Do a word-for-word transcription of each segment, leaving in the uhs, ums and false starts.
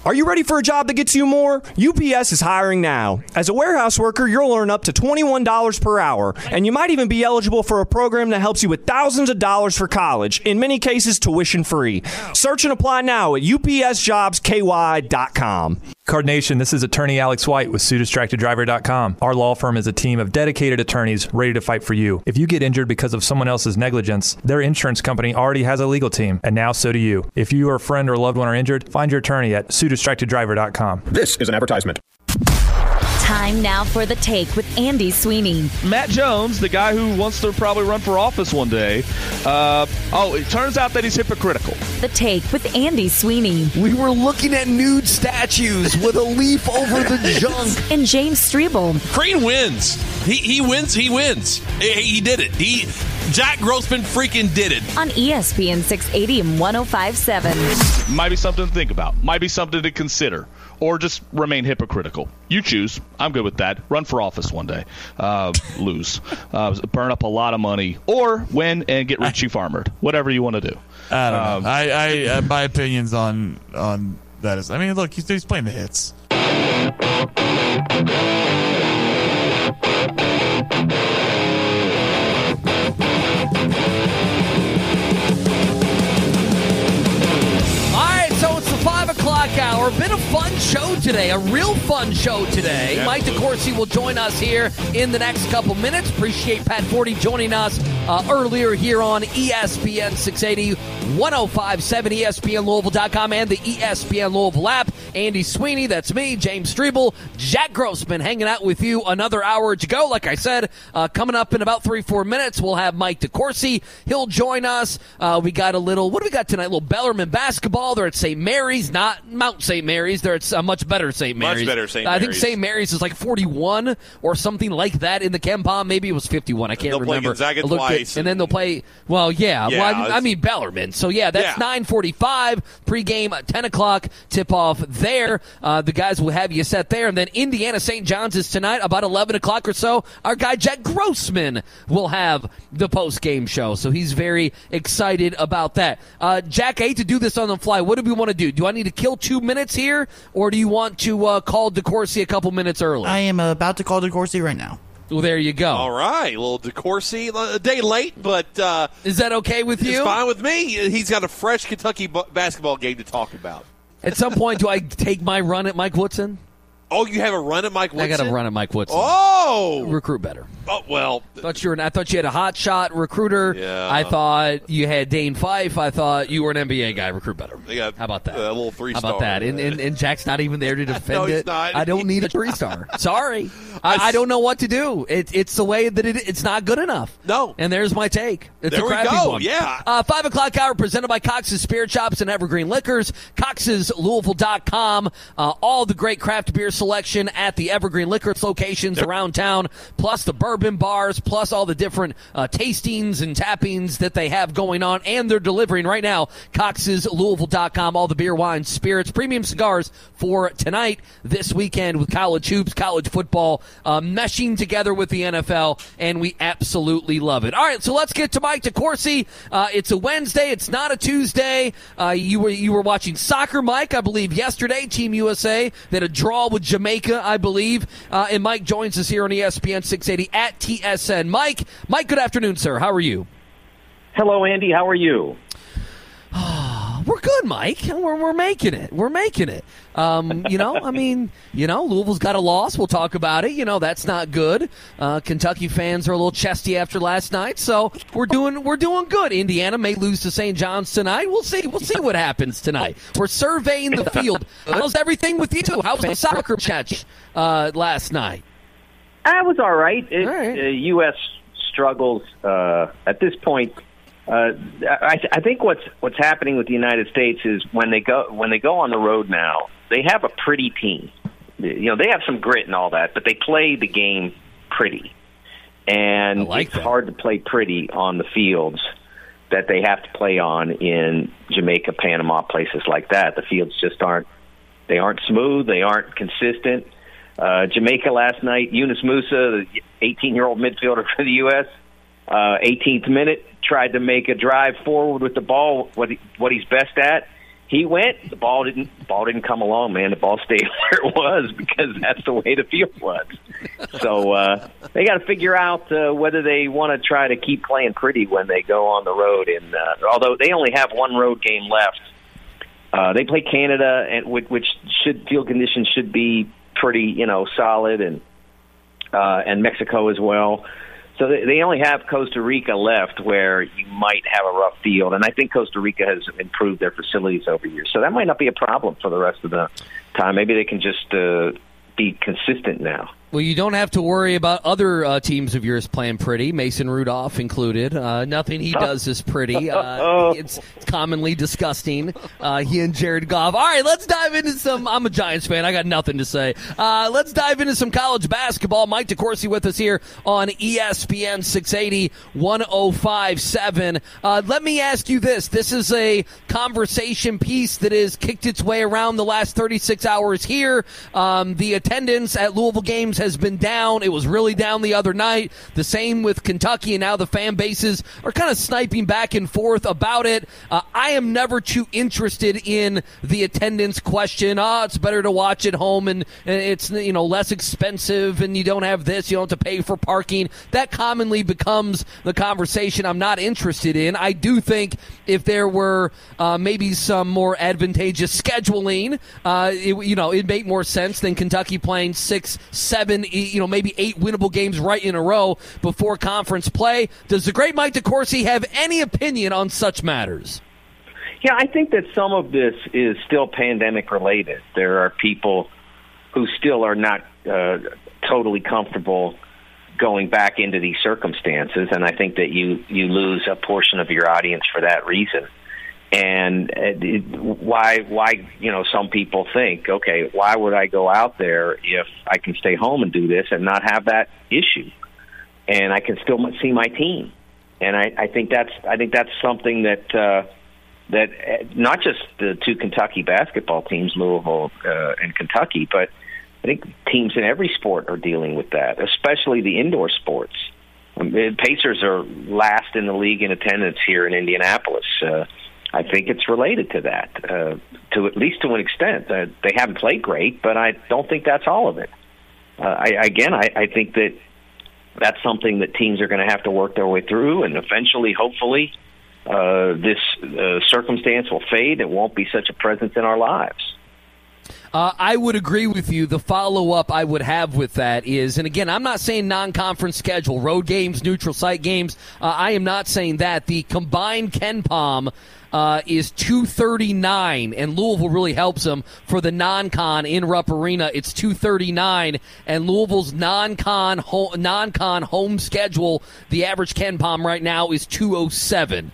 Are you ready for a job that gets you more? U P S is hiring now. As a warehouse worker, you'll earn up to twenty-one dollars per hour, and you might even be eligible for a program that helps you with thousands of dollars for college, in many cases tuition free. Search and apply now at U P S jobs K Y dot com. Card Nation, this is attorney Alex White with Sue Distracted Driver dot com. Our law firm is a team of dedicated attorneys ready to fight for you. If you get injured because of someone else's negligence, their insurance company already has a legal team, and now so do you. If you or a friend or loved one are injured, find your attorney at Sue Distracted Driver dot com. This is an advertisement. Time now for The Take with Andy Sweeney. Matt Jones, the guy who wants to probably run for office one day, uh, oh, it turns out that he's hypocritical. The Take with Andy Sweeney. We were looking at nude statues with a leaf over the junk. And James Strebel. Crean wins. He he wins. He wins. He, he did it. He Jack Grossman freaking did it. On E S P N six eighty and one oh five point seven. Might be something to think about. Might be something to consider. Or just remain hypocritical. You choose. I'm good with that. Run for office one day. Uh, lose. Uh, burn up a lot of money. Or win and get Richie Farmered. Whatever you want to do. I don't um, know. I, I uh, my opinions on on that is. I mean, look, he's, he's playing the hits. Hour. Been a fun show today, a real fun show today. Yeah, Mike DeCourcy will join us here in the next couple minutes. Appreciate Pat Forty joining us uh, earlier here on E S P N six eighty, one oh five point seven, E S P N Louisville dot com, and the E S P N Louisville app. Andy Sweeney, that's me, James Strebel, Jack Grossman hanging out with you. Another hour to go. Like I said, uh, coming up in about three, four minutes, we'll have Mike DeCourcy. He'll join us. Uh, we got a little, what do we got tonight? A little Bellarmine basketball. They're at Saint Mary's, not Mount Saint Mary's. They're at a much better Saint Mary's. Much better Saint I Mary's. think Saint Mary's is like forty-one or something like that in the Kempom. Maybe it was fifty-one. I can't they'll remember. Play Gonzaga I looked at- twice. and then they'll play, well, yeah. Yeah, well, I, I mean, Bellarmine. So, yeah, that's Yeah. nine forty-five, pregame at ten o'clock, tip-off there. Uh, the guys will have you set there. And then Indiana Saint John's is tonight, about eleven o'clock or so. Our guy Jack Grossman will have the post-game show. So he's very excited about that. Uh, Jack, I hate to do this on the fly. What do we want to do? Do I need to kill two minutes here, or do you want to uh, call DeCourcy a couple minutes early? I am about to call DeCourcy right now. Well, there you go. All right, a little DeCourcy, a day late, but uh, is that okay with you? It's fine with me. He's got a fresh Kentucky b- basketball game to talk about. At some point, do I take my run at Mike Woodson? Oh, you have a run at Mike Woodson? I got a run at Mike Woodson. Oh! Recruit better. Oh, well. Thought you were, I thought you had a hot shot recruiter. Yeah. I thought you had Dane Fife. I thought you were an N B A guy. Recruit better. How about that? A little three-star. How about that? And, and, and Jack's not even there to defend no, he's it. not. I don't need a three-star. Sorry. I, I don't know what to do. It, it's the way that it, it's not good enough. No. And there's my take. It's there a crappy we go. one. Yeah. Uh, Five o'clock hour presented by Cox's Spirit Shops and Evergreen Liquors. Cox's Louisville dot com. Uh, all the great craft beer selection at the Evergreen Liquors locations yep. around town, plus the bourbon bars, plus all the different uh, tastings and tappings that they have going on, and they're delivering right now. Cox's Louisville dot com. All the beer, wine, spirits, premium cigars for tonight, this weekend with college hoops, college football, uh, meshing together with the N F L, and we absolutely love it. All right, so let's get to Mike DeCourcy. Uh, it's a Wednesday. It's not a Tuesday. Uh, you were you were watching soccer, Mike, I believe, yesterday. Team U S A. They had a draw with Jamaica, I believe. Uh, and Mike joins us here on E S P N six eighty at T S N. Mike, Mike, good afternoon, sir. How are you? Hello, Andy. How are you? We're good, Mike. We're we're making it. We're making it. Um, you know, I mean, you know, Louisville's got a loss. We'll talk about it. You know, that's not good. Uh, Kentucky fans are a little chesty after last night, so we're doing we're doing good. Indiana may lose to Saint John's tonight. We'll see. We'll see what happens tonight. We're surveying the field. How's everything with you? How was the soccer match uh, last night? I was all right. It, all right. Uh, U S struggles uh, at this point. Uh, I, I think what's what's happening with the United States is when they go when they go on the road now, they have a pretty team. You know, they have some grit and all that, but they play the game pretty, and like it's that. hard to play pretty on the fields that they have to play on in Jamaica, Panama, places like that. The fields just aren't they aren't smooth, they aren't consistent. Uh, Jamaica last night, Yunus Musa, the eighteen-year-old midfielder for the U S, uh, eighteenth minute, tried to make a drive forward with the ball, what he, what he's best at. He he went. The ball didn't. The ball didn't come along, man. The ball stayed where it was because that's the way the field was. So uh, they got to figure out uh, whether they want to try to keep playing pretty when they go on the road. And uh, although they only have one road game left, uh, they play Canada, and which should field conditions should be pretty, you know, solid, and uh, and Mexico as well. So they only have Costa Rica left where you might have a rough field, and I think Costa Rica has improved their facilities over years. So that might not be a problem for the rest of the time. Maybe they can just uh, be consistent now. Well, you don't have to worry about other uh, teams of yours playing pretty, Mason Rudolph included. Uh, nothing he does is pretty. Uh, it's commonly disgusting. Uh, he and Jared Goff. All right, let's dive into some. I'm a Giants fan. I got nothing to say. Uh, let's dive into some college basketball. Mike DeCourcy with us here on E S P N six eighty, one oh five point seven. Uh, let me ask you this. This is a conversation piece that has kicked its way around the last thirty-six hours here. Um, the attendance at Louisville games has been down. It was really down the other night. The same with Kentucky, and now the fan bases are kind of sniping back and forth about it. Uh, I am never too interested in the attendance question. Oh, it's better to watch at home, and, and it's, you know, less expensive, and you don't have this, you don't have to pay for parking. That commonly becomes the conversation I'm not interested in. I do think if there were uh, maybe some more advantageous scheduling, uh, it, you know, it'd make more sense than Kentucky playing six, seven, you know, maybe eight winnable games right in a row before conference play. Does the great Mike DeCourcy have any opinion on such matters? Yeah, I think that some of this is still pandemic related. There are people who still are not uh, totally comfortable going back into these circumstances, and I think that you, you lose a portion of your audience for that reason. And it, why, why, you know, some people think, okay, why would I go out there if I can stay home and do this and not have that issue, and I can still see my team? And I, I think that's, I think that's something that uh, that not just the two Kentucky basketball teams, Louisville uh, and Kentucky, but I think teams in every sport are dealing with that, especially the indoor sports. Pacers are last in the league in attendance here in Indianapolis. Uh, I think it's related to that, uh, to at least to an extent. Uh, they haven't played great, but I don't think that's all of it. Uh, I, again, I, I think that that's something that teams are going to have to work their way through, and eventually, hopefully, uh, this uh, circumstance will fade. It won't be such a presence in our lives. Uh, I would agree with you. The follow-up I would have with that is, and again, I'm not saying non-conference schedule, road games, neutral site games. Uh, I am not saying that. The combined KenPom uh, is two thirty-nine, and Louisville really helps them for the non-con in Rupp Arena. It's two thirty-nine, and Louisville's non-con home, non-con home schedule, the average KenPom right now is two oh seven.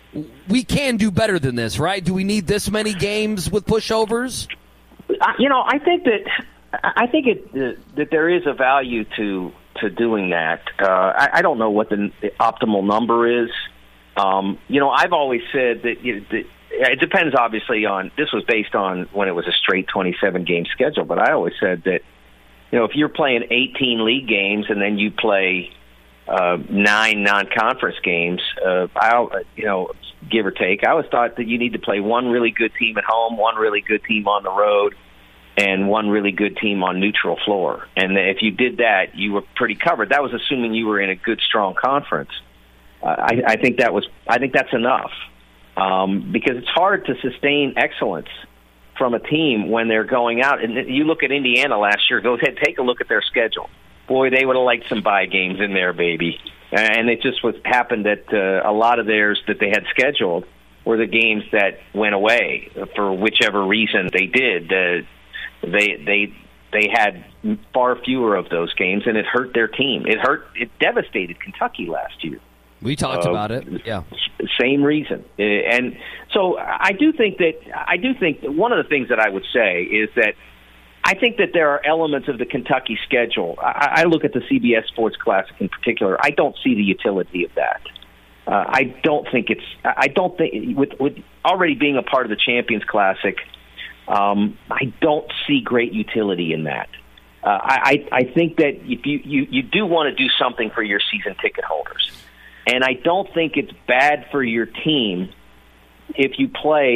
We can do better than this, right? Do we need this many games with pushovers? You know, I think that I think it uh, that there is a value to to doing that. Uh, I, I don't know what the, the optimal number is. Um, you know, I've always said that, you know, that it depends. Obviously, on this was based on when it was a straight twenty-seven game schedule. But I always said that, you know, if you're playing eighteen league games and then you play uh, nine non-conference games, uh, I you know. give or take, I always thought that you need to play one really good team at home, one really good team on the road, and one really good team on neutral floor. And if you did that, you were pretty covered. That was assuming you were in a good, strong conference. Uh, I, I think that was. I think that's enough um, because it's hard to sustain excellence from a team when they're going out. And you look at Indiana last year. Go ahead, take a look at their schedule. Boy, they would have liked some bye games in there, baby. And it just was happened that uh, a lot of theirs that they had scheduled were the games that went away for whichever reason they did. Uh, they they they had far fewer of those games, and it hurt their team. It hurt. It devastated Kentucky last year. We talked uh, about it. Yeah, same reason. Uh, and so I do think that I do think that one of the things that I would say is that I think that there are elements of the Kentucky schedule. I, I look at the C B S Sports Classic in particular. I don't see the utility of that. Uh, I don't think it's. I don't think with with already being a part of the Champions Classic, um, I don't see great utility in that. Uh, I I think that if you, you you do want to do something for your season ticket holders, and I don't think it's bad for your team if you play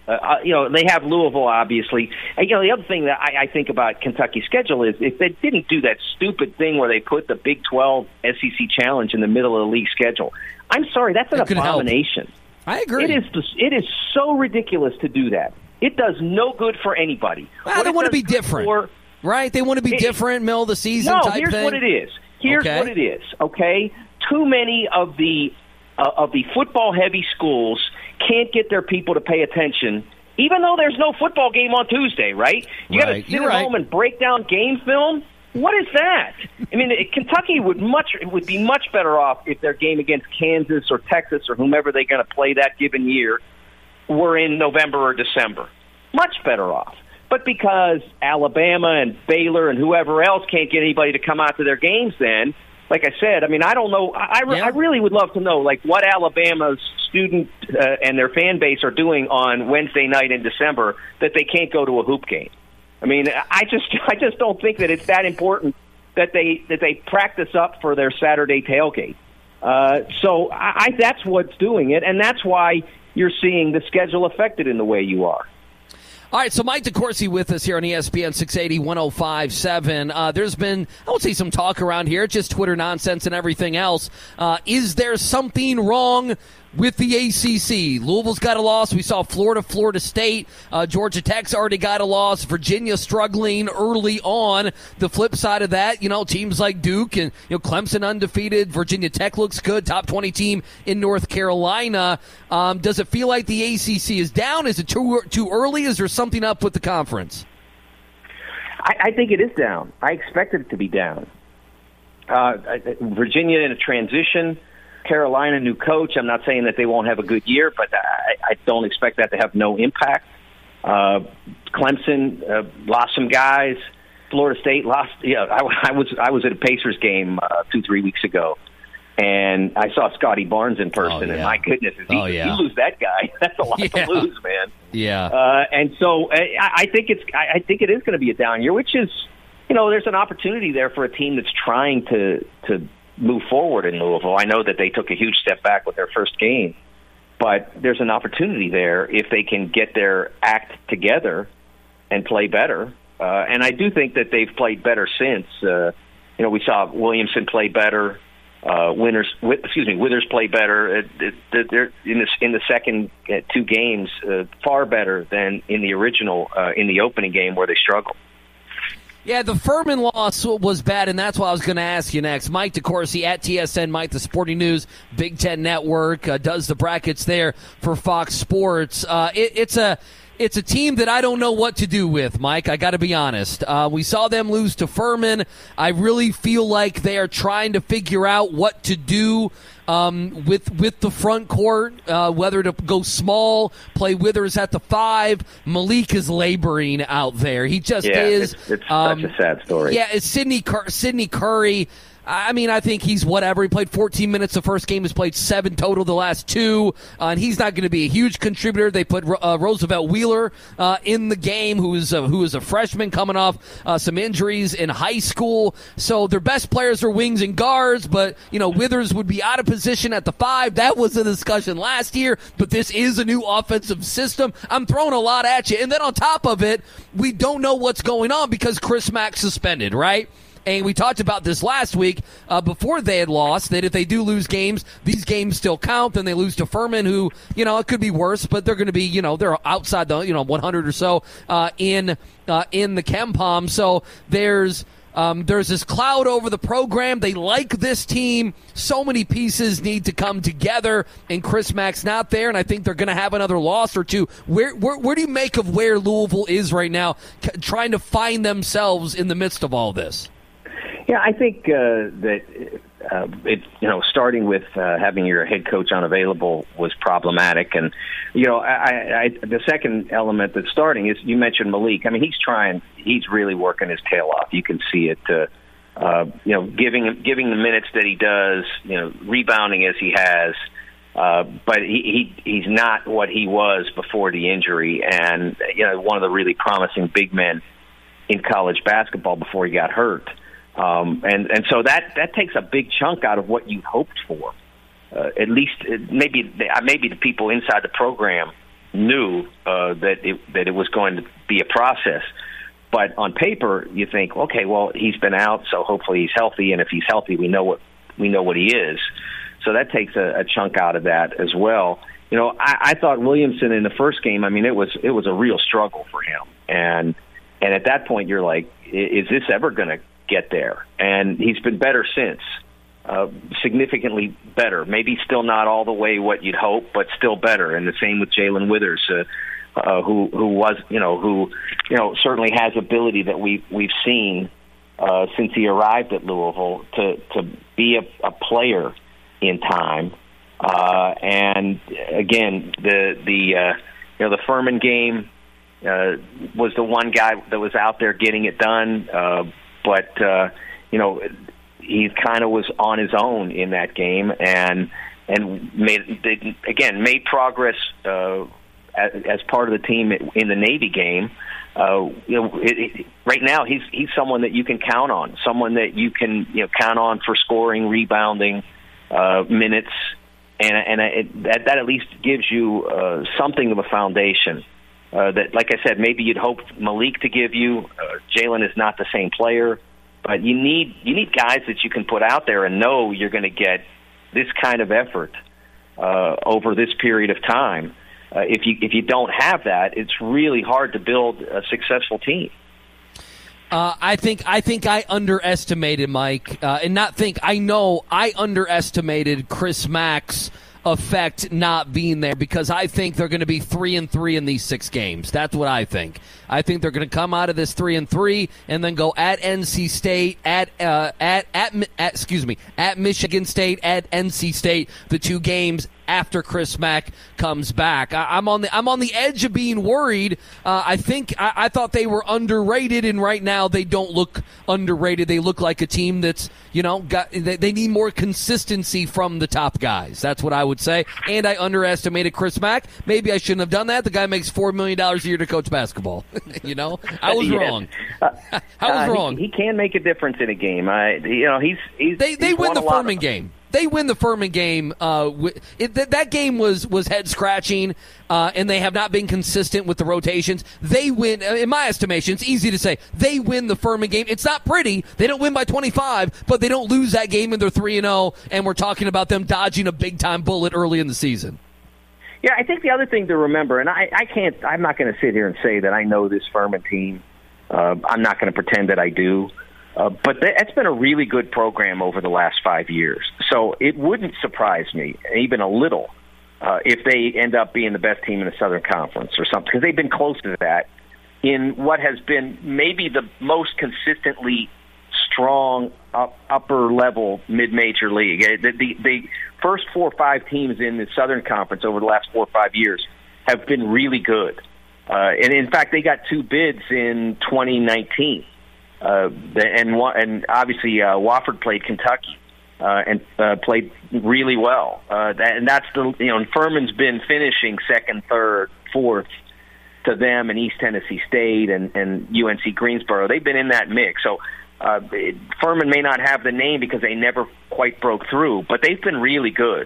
Uh, you know, they have Louisville, obviously. And, you know, the other thing that I, I think about Kentucky's schedule is if they didn't do that stupid thing where they put the Big twelve S E C Challenge in the middle of the league schedule, I'm sorry, that's an That could help. abomination. I agree. It is it is so ridiculous to do that. It does no good for anybody. Well, What they it want to does be different, for- right? They want to be It- different, middle of the season No, type here's thing. what it is. Here's Okay. what it is, okay? Too many of the uh, of the football-heavy schools can't get their people to pay attention, even though there's no football game on Tuesday, right? You got to Right. sit You're at right. home and break down game film? What is that? I mean, Kentucky would much would be much better off if their game against Kansas or Texas or whomever they're going to play that given year were in November or December. Much better off. But because Alabama and Baylor and whoever else can't get anybody to come out to their games then, like I said, I mean, I don't know. I, I, re- Yeah. I really would love to know, like, what Alabama's student uh, and their fan base are doing on Wednesday night in December that they can't go to a hoop game. I mean, I just, I just don't think that it's that important that they that they practice up for their Saturday tailgate. Uh, so I, I, that's what's doing it, and that's why you're seeing the schedule affected in the way you are. All right, so Mike DeCourcy with us here on E S P N six eighty, one oh five point seven. Uh, there's been, I won't say some talk around here, just Twitter nonsense and everything else. Uh, is there something wrong with the A C C? Louisville's got a loss. We saw Florida, Florida State. Uh, Georgia Tech's already got a loss. Virginia struggling early on. The flip side of that, you know, teams like Duke and you know Clemson undefeated. Virginia Tech looks good. Top twenty team in North Carolina. Um, does it feel like the A C C is down? Is it too too early? Is there something up with the conference? I, I think it is down. I expected it to be down. Uh, Virginia in a transition. Carolina, new coach. I'm not saying that they won't have a good year, but I, I don't expect that to have no impact. Uh, Clemson uh, lost some guys. Florida State lost. Yeah, I, I was I was at a Pacers game uh, two three weeks ago, and I saw Scotty Barnes in person. Oh, yeah. And my goodness, if he, Oh, yeah. if you lose that guy, that's a lot Yeah. to lose, man. Yeah. Uh, and so I, I think it's I, I think it is going to be a down year, which is, you know, there's an opportunity there for a team that's trying to to. move forward in Louisville. I know that they took a huge step back with their first game, but there's an opportunity there if they can get their act together and play better. Uh, and I do think that they've played better since. Uh, you know, we saw Williamson play better. Uh, Winters, excuse me, Withers play better. It, it, they're in the in the second uh, two games uh, far better than in the original uh, in the opening game where they struggled. Yeah, the Furman loss was bad, and that's what I was going to ask you next. Mike DeCourcy at T S N, Mike, the Sporting News, Big Ten Network, uh, does the brackets there for Fox Sports. Uh, it, it's a it's a team that I don't know what to do with, Mike. I got to be honest. Uh, we saw them lose to Furman. I really feel like they are trying to figure out what to do um, with with the front court, uh, whether to go small, play Withers at the five. Malik is laboring out there. He just yeah, is. It's, it's um, such a sad story. Yeah, it's Sidney Cur- Sidney Curry. I mean, I think he's whatever. He played fourteen minutes the first game. He's played seven total the last two. Uh, and he's not going to be a huge contributor. They put uh, Roosevelt Wheeler uh, in the game, who is a, who is a freshman coming off uh, some injuries in high school. So their best players are wings and guards, but, you know, Withers would be out of position at the five. That was a discussion last year, but this is a new offensive system. I'm throwing a lot at you. And then on top of it, we don't know what's going on because Chris Mack suspended, right? And we talked about this last week uh, before they had lost, that if they do lose games, these games still count. Then they lose to Furman, who, you know, it could be worse, but they're going to be, you know, they're outside the, you know, one hundred or so uh, in uh, in the KenPom. So there's um, there's this cloud over the program. They like this team. So many pieces need to come together, and Chris Mack's not there, and I think they're going to have another loss or two. Where, where where do you make of where Louisville is right now, c- trying to find themselves in the midst of all this? Yeah, I think uh, that uh, it, you know, starting with uh, having your head coach unavailable was problematic, and you know, I, I, the second element that's starting is you mentioned Malik. I mean, he's trying, he's really working his tail off. You can see it. Uh, uh, you know, giving giving the minutes that he does, you know, rebounding as he has. Uh, but he, he he's not what he was before the injury, and you know, one of the really promising big men in college basketball before he got hurt. Um, and, and so that, that takes a big chunk out of what you hoped for. Uh, at least uh, maybe maybe the people inside the program knew uh, that it, that it was going to be a process. But on paper, you think, okay, well, he's been out, so hopefully he's healthy, and if he's healthy, we know what we know what he is. So that takes a, a chunk out of that as well. You know, I, I thought Williamson in the first game, I mean, it was it was a real struggle for him, and and at that point, you're like, is this ever going to get there? And he's been better since, uh, significantly better. Maybe still not all the way what you'd hope, but still better. And the same with Jalen Withers. Uh, Uh, who who was you know who you know certainly has ability that we we've seen uh, since he arrived at Louisville to to be a, a player in time. Uh, and again, the the uh, you know the Furman game uh, was the one guy that was out there getting it done, uh, but uh, you know he kind of was on his own in that game and and made again made progress. Uh, As part of the team in the Navy game, uh, you know, it, it, right now he's he's someone that you can count on, someone that you can you know count on for scoring, rebounding uh, minutes, and and it, that that at least gives you uh, something of a foundation. Uh, that, like I said, maybe you'd hope Malik to give you. Uh, Jalen is not the same player, but you need you need guys that you can put out there and know you're going to get this kind of effort uh, over this period of time. Uh, if you if you don't have that, it's really hard to build a successful team. Uh, I think I think I underestimated Mike, uh, and not think I know I underestimated Chris Mack's effect not being there because I think they're going to be three and three in these six games. That's what I think. I think they're going to come out of this three and three and then go at N C State, at uh, at, at at excuse me, at Michigan State, at N C State. The two games after Chris Mack comes back. I, I'm on the I'm on the edge of being worried. Uh, I think I, I thought they were underrated, and right now they don't look underrated. They look like a team that's you know got they, they need more consistency from the top guys. That's what I would say. And I underestimated Chris Mack. Maybe I shouldn't have done that. The guy makes four million dollars a year to coach basketball. you know, I was yes. wrong. Uh, I was uh, wrong. He, he can make a difference in a game. I you know he's he's they they he's win the Furman of, game. They win the Furman game. Uh, it, that, that game was, was head-scratching, uh, and they have not been consistent with the rotations. They win, in my estimation, it's easy to say, they win the Furman game. It's not pretty. They don't win by twenty-five, but they don't lose that game, and they're three and oh, and we're talking about them dodging a big-time bullet early in the season. Yeah, I think the other thing to remember, and I, I can't, I'm not going to sit here and say that I know this Furman team. Uh, I'm not going to pretend that I do. Uh, but that's been a really good program over the last five years. So it wouldn't surprise me, even a little, uh, if they end up being the best team in the Southern Conference or something, because they've been close to that in what has been maybe the most consistently strong up, upper-level mid-major league. The, the, the first four or five teams in the Southern Conference over the last four or five years have been really good. Uh, and, in fact, they got two bids in twenty nineteen. Uh, and and obviously uh, Wofford played Kentucky uh, and uh, played really well. Uh, that, and that's the you know and Furman's been finishing second, third, fourth to them, and East Tennessee State and, and U N C Greensboro. They've been in that mix. So uh, it, Furman may not have the name because they never quite broke through, but they've been really good.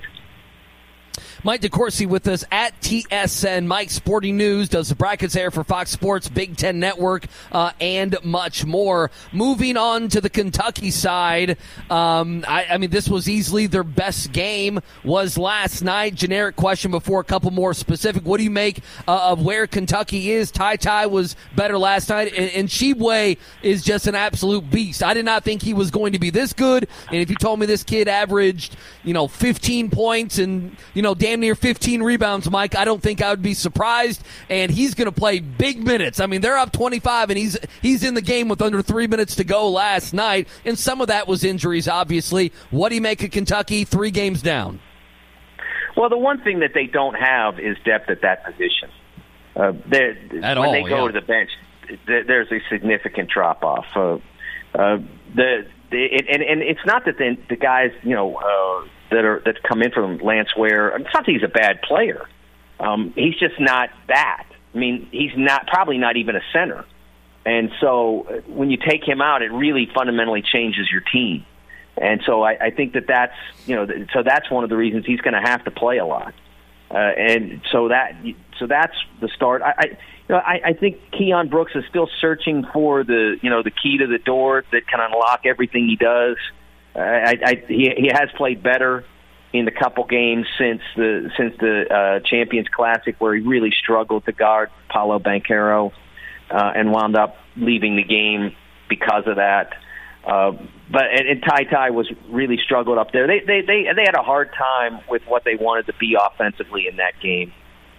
Mike DeCourcy with us at T S N. Mike Sporting News does the brackets there for Fox Sports, Big Ten Network, uh, and much more. Moving on to the Kentucky side, um, I, I mean, this was easily their best game was last night. Generic question before a couple more specific. What do you make uh, of where Kentucky is? Ty Ty was better last night, and, and Tshiebwe is just an absolute beast. I did not think he was going to be this good, and if you told me this kid averaged, you know, fifteen points and, you know, damn near fifteen rebounds, Mike, I don't think I would be surprised, and he's going to play big minutes. I mean, they're up twenty-five, and he's he's in the game with under three minutes to go last night, and some of that was injuries, obviously. What do you make of Kentucky three games down? Well, the one thing that they don't have is depth at that position. Uh, at when all, they go yeah. to the bench, there's a significant drop-off. Uh, uh, the, the and, and it's not that the, the guys, you know, uh, that are that come in from Lance Ware. It's not that he's a bad player. Um, he's just not that. I mean, he's not probably not even a center. And so when you take him out, it really fundamentally changes your team. And so I, I think that that's you know so that's one of the reasons he's going to have to play a lot. uh, and so that so that's the start. I, I you know I, I think Keon Brooks is still searching for the you know the key to the door that can unlock everything he does. Uh, I, I he he has played better in the couple games since the since the uh, Champions Classic, where he really struggled to guard Paolo Banchero uh, and wound up leaving the game because of that. Uh, but and, and Ty Ty was really struggled up there. They they they they had a hard time with what they wanted to be offensively in that game,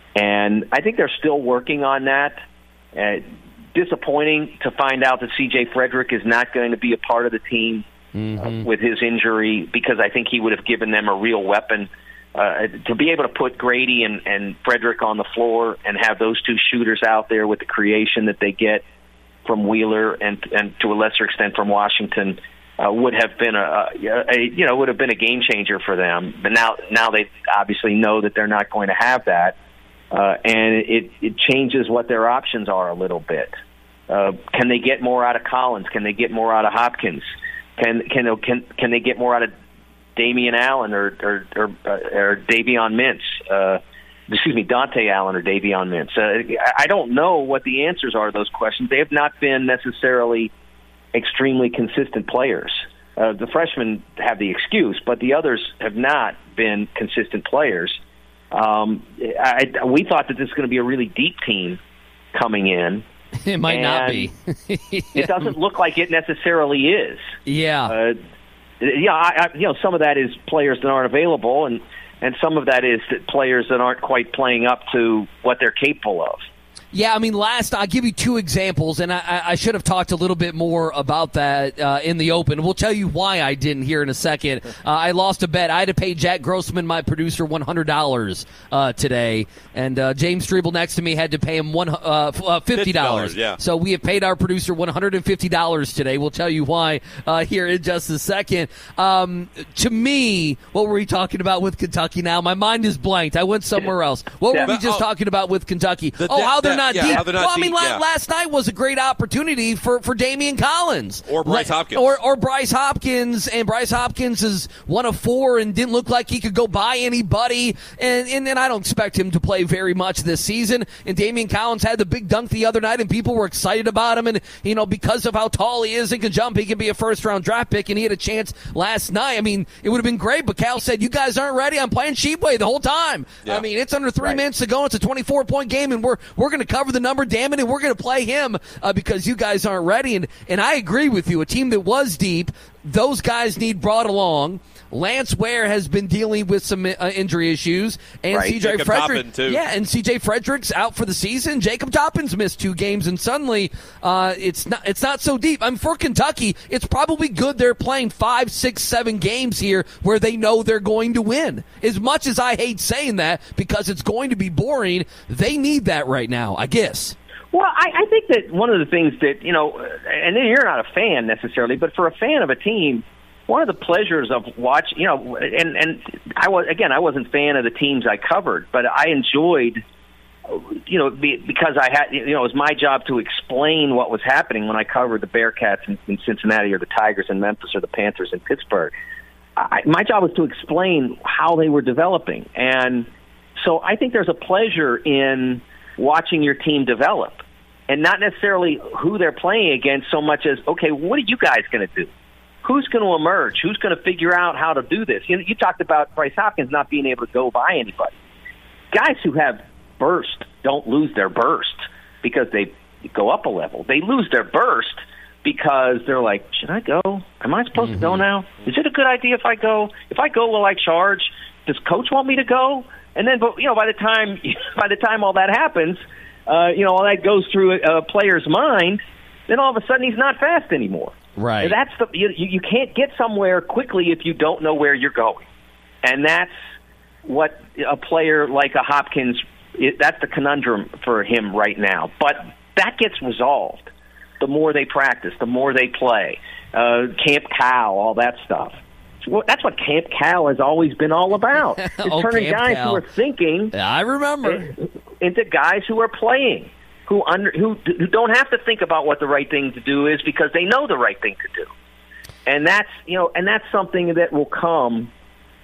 and I think they're still working on that. Uh, disappointing to find out that C J Frederick is not going to be a part of the team mm-hmm. uh, with his injury, because I think he would have given them a real weapon uh, to be able to put Grady and, and Frederick on the floor and have those two shooters out there with the creation that they get from Wheeler and and to a lesser extent from Washington uh, would have been a, a, a you know would have been a game changer for them. But now now they obviously know that they're not going to have that, uh, and it it changes what their options are a little bit. Uh, can they get more out of Collins? Can they get more out of Hopkins? Can can can can they get more out of Damian Allen or or or, or Davion Mintz? Uh, Excuse me, Dante Allen or Davion Mintz. Uh, I don't know what the answers are to those questions. They have not been necessarily extremely consistent players. Uh, the freshmen have the excuse, but the others have not been consistent players. Um, I, we thought that this was going to be a really deep team coming in. It might not be. It doesn't look like it necessarily is. Yeah. Uh, yeah, I, I, you know, some of that is players that aren't available, and And some of that is that players that aren't quite playing up to what they're capable of. Yeah, I mean, last, I'll give you two examples, and I, I should have talked a little bit more about that uh, in the open. We'll tell you why I didn't here in a second. Uh, I lost a bet. I had to pay Jack Grossman, my producer, one hundred dollars uh, today, and uh, James Strebel next to me had to pay him one, uh, fifty dollars. Yeah. So we have paid our producer one hundred fifty dollars today. We'll tell you why uh, here in just a second. Um, to me, what were we talking about with Kentucky now? My mind is blanked. I went somewhere else. What Yeah. were we just Oh. talking about with Kentucky? The oh, de- how they're de- not yeah, deep. how they're not well, I mean, deep, la- yeah. last night was a great opportunity for, for Damian Collins. Or Bryce Le- Hopkins. Or, or Bryce Hopkins. And Bryce Hopkins is one of four and didn't look like he could go by anybody. And, and, and I don't expect him to play very much this season. And Damian Collins had the big dunk the other night, and people were excited about him. And, you know, because of how tall he is and can jump, he can be a first-round draft pick, and he had a chance last night. I mean, it would have been great, but Cal said, you guys aren't ready. I'm playing Sheepway the whole time. Yeah. I mean, it's under three Right. minutes to go. It's a twenty-four point game, and we're we're going to cover the number, damn it, and we're going to play him uh, because you guys aren't ready. And, and I agree with you. A team that was deep, those guys need brought along. Lance Ware has been dealing with some uh, injury issues, and Right. C J Jacob Frederick, Toppin, too. yeah, and C J Frederick's out for the season. Jacob Toppin's missed two games, and suddenly uh, it's not it's not so deep. I mean, for Kentucky, it's probably good they're playing five, six, seven games here where they know they're going to win. As much as I hate saying that because it's going to be boring, they need that right now, I guess. Well, I, I think that one of the things that, you know, and you're not a fan necessarily, but for a fan of a team, one of the pleasures of watching, you know, and, and I was, again, I wasn't a fan of the teams I covered, but I enjoyed, you know, be, because I had, you know, it was my job to explain what was happening when I covered the Bearcats in, in Cincinnati or the Tigers in Memphis or the Panthers in Pittsburgh. I, my job was to explain how they were developing. And so I think there's a pleasure in watching your team develop, and not necessarily who they're playing against so much as, okay, what are you guys going to do? Who's going to emerge? Who's going to figure out how to do this? You know, you talked about Bryce Hopkins not being able to go by anybody. Guys who have burst don't lose their burst because they go up a level. They lose their burst because they're like, should I go? Am I supposed mm-hmm. to go now? Is it a good idea if I go? If I go, will I charge? Does coach want me to go? And then, but you know, by the time by the time all that happens, uh, you know, all that goes through a, a player's mind. Then all of a sudden, he's not fast anymore. Right. And that's the you, you can't get somewhere quickly if you don't know where you're going, and that's what a player like a Hopkins. It, that's the conundrum for him right now. But that gets resolved the more they practice, the more they play. Uh, Camp Cal, all that stuff. Well, that's what Camp Cal has always been all about. It's oh, turning Camp guys Cal. who are thinking. Yeah, I remember. Into guys who are playing. Who under who, who don't have to think about what the right thing to do is because they know the right thing to do, and that's you know, and that's something that will come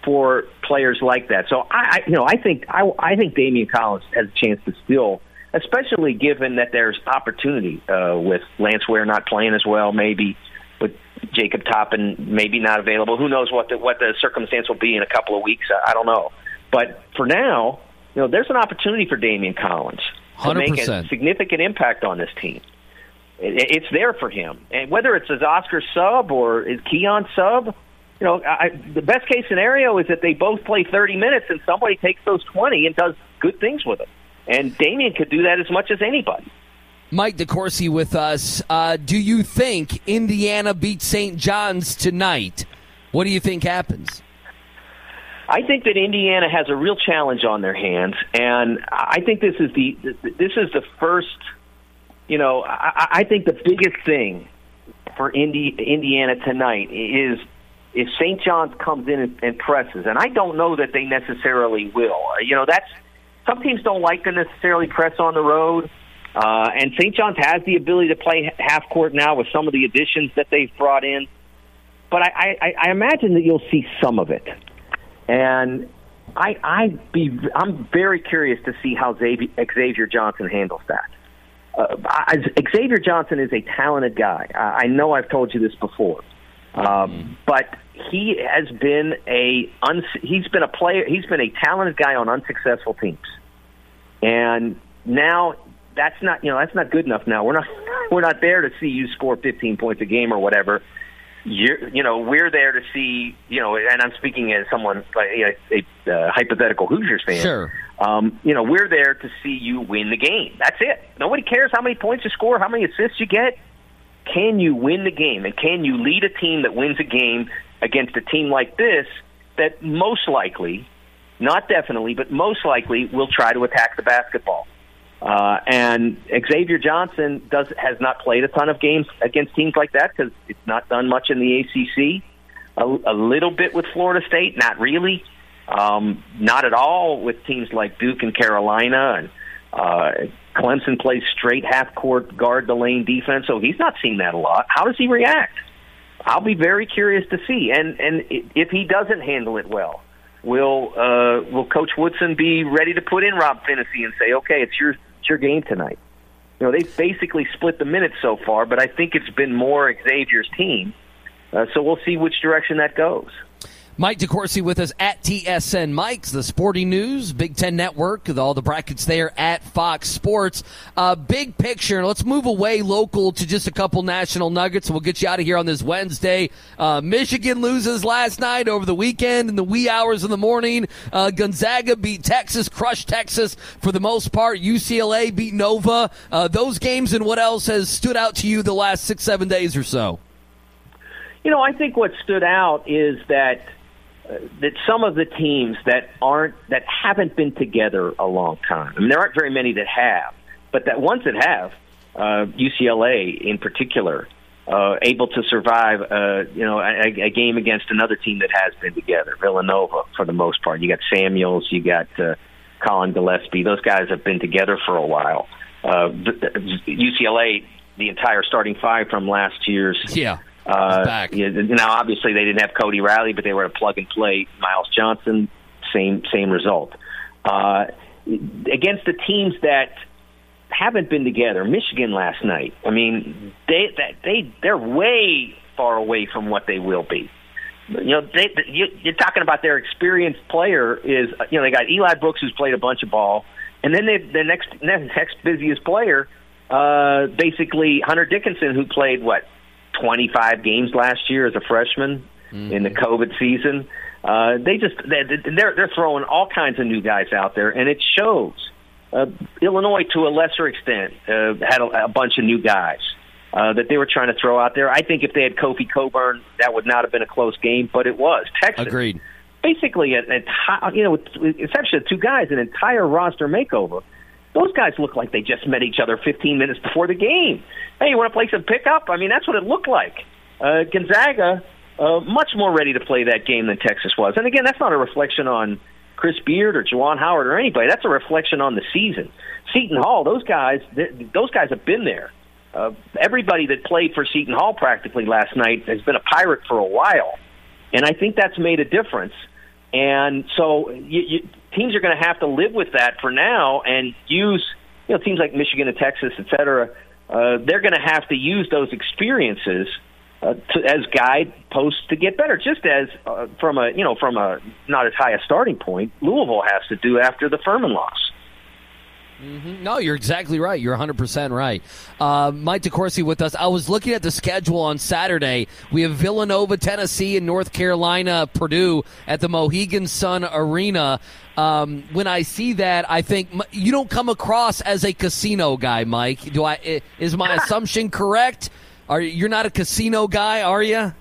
for players like that. So I, I you know, I think I, I think Damian Collins has a chance to still, especially given that there's opportunity uh, with Lance Ware not playing as well, maybe with Jacob Toppin maybe not available. Who knows what the what the circumstance will be in a couple of weeks? I, I don't know. But for now, you know, there's an opportunity for Damian Collins to one hundred make percent. a significant impact on this team. It, it's there for him, and whether it's his Oscar sub or his Keon sub. You know, I, the best case scenario is that they both play thirty minutes and somebody takes those twenty and does good things with them. And Damian could do that as much as anybody. Mike DeCourcy with us. Uh, do you think Indiana beats Saint John's tonight? What do you think happens? I think that Indiana has a real challenge on their hands, and I think this is the this is the first. You know, I, I think the biggest thing for Indi, Indiana tonight is if Saint John's comes in and, and presses, and I don't know that they necessarily will. You know, that's some teams don't like to necessarily press on the road, uh, and Saint John's has the ability to play half court now with some of the additions that they've brought in. But I, I, I imagine that you'll see some of it, and I, I be I'm very curious to see how Xavier, Xavier Johnson handles that. Uh, I, Xavier Johnson is a talented guy. I, I know I've told you this before. Um, but he has been a un, he's been a player. He's been a talented guy on unsuccessful teams, and now that's not you know that's not good enough. Now we're not we're not there to see you score fifteen points a game or whatever. You're, you know we're there to see you know, and I'm speaking as someone like a, a uh, hypothetical Hoosiers fan. Sure. Um, you know we're there to see you win the game. That's it. Nobody cares how many points you score, how many assists you get. Can you win the game, and can you lead a team that wins a game against a team like this that most likely, not definitely, but most likely will try to attack the basketball? Uh, and Xavier Johnson does has not played a ton of games against teams like that because it's not done much in the A C C. A, a little bit with Florida State, not really. Um, not at all with teams like Duke and Carolina, and uh, Clemson plays straight half-court guard the lane defense, so he's not seen that a lot. How does he react? I'll be very curious to see. And and if he doesn't handle it well, will uh, will Coach Woodson be ready to put in Rob Phinisee and say, okay, it's your it's your game tonight? You know, they've basically split the minutes so far, but I think it's been more Xavier's team. Uh, so we'll see which direction that goes. Mike DeCourcy with us at T S N Mike's, the Sporting News, Big Ten Network, with all the brackets there at Fox Sports. Uh, big picture, let's move away local to just a couple national nuggets. We'll get you out of here on this Wednesday. Uh, Michigan loses last night over the weekend in the wee hours of the morning. Uh, Gonzaga beat Texas, crushed Texas for the most part. U C L A beat Nova. Uh, those games and what else has stood out to you the last six, seven days or so? You know, I think what stood out is that Uh, that some of the teams that aren't that haven't been together a long time. I mean, there aren't very many that have, but that ones that have, uh, U C L A in particular, uh, able to survive, uh, you know, a, a game against another team that has been together. Villanova, for the most part. You got Samuels, you got uh, Colin Gillespie. Those guys have been together for a while. Uh, U C L A, the entire starting five from last year's. Yeah. Uh, back. Yeah, now, obviously, they didn't have Cody Riley, but they were a plug-and-play. Miles Johnson, same same result. Uh, against the teams that haven't been together, Michigan last night, I mean, they that, they they're way far away from what they will be. You know, they, you, you're talking about their experienced player is, you know, they got Eli Brooks, who's played a bunch of ball, and then they, the next next busiest player, uh, basically Hunter Dickinson, who played, what, twenty-five games last year as a freshman mm-hmm. in the COVID season. Uh, they just they're they're throwing all kinds of new guys out there, and it shows. Uh, Illinois, to a lesser extent, uh, had a, a bunch of new guys uh, that they were trying to throw out there. I think if they had Kofi Coburn, that would not have been a close game, but it was. Texas, agreed. Basically, a, a, you know, essentially two guys, an entire roster makeover. Those guys look like they just met each other fifteen minutes before the game. Hey, you want to play some pickup? I mean, that's what it looked like. Uh, Gonzaga, uh, much more ready to play that game than Texas was. And again, that's not a reflection on Chris Beard or Juwan Howard or anybody. That's a reflection on the season. Seton Hall, those guys, those guys have been there. Uh, everybody that played for Seton Hall practically last night has been a Pirate for a while. And I think that's made a difference. And so you, you, teams are going to have to live with that for now and use, you know, teams like Michigan and Texas, et cetera, uh, they're going to have to use those experiences uh, to, as guideposts to get better, just as uh, from a, you know, from a not as high a starting point, Louisville has to do after the Furman loss. Mm-hmm. No, you're exactly right. You're one hundred percent right. Uh, Mike DeCourcy with us. I was looking at the schedule on Saturday. We have Villanova, Tennessee, and North Carolina, Purdue at the Mohegan Sun Arena. Um, when I see that, I think you don't come across as a casino guy, Mike. Do I? Is my assumption correct? Are you're not a casino guy, are you?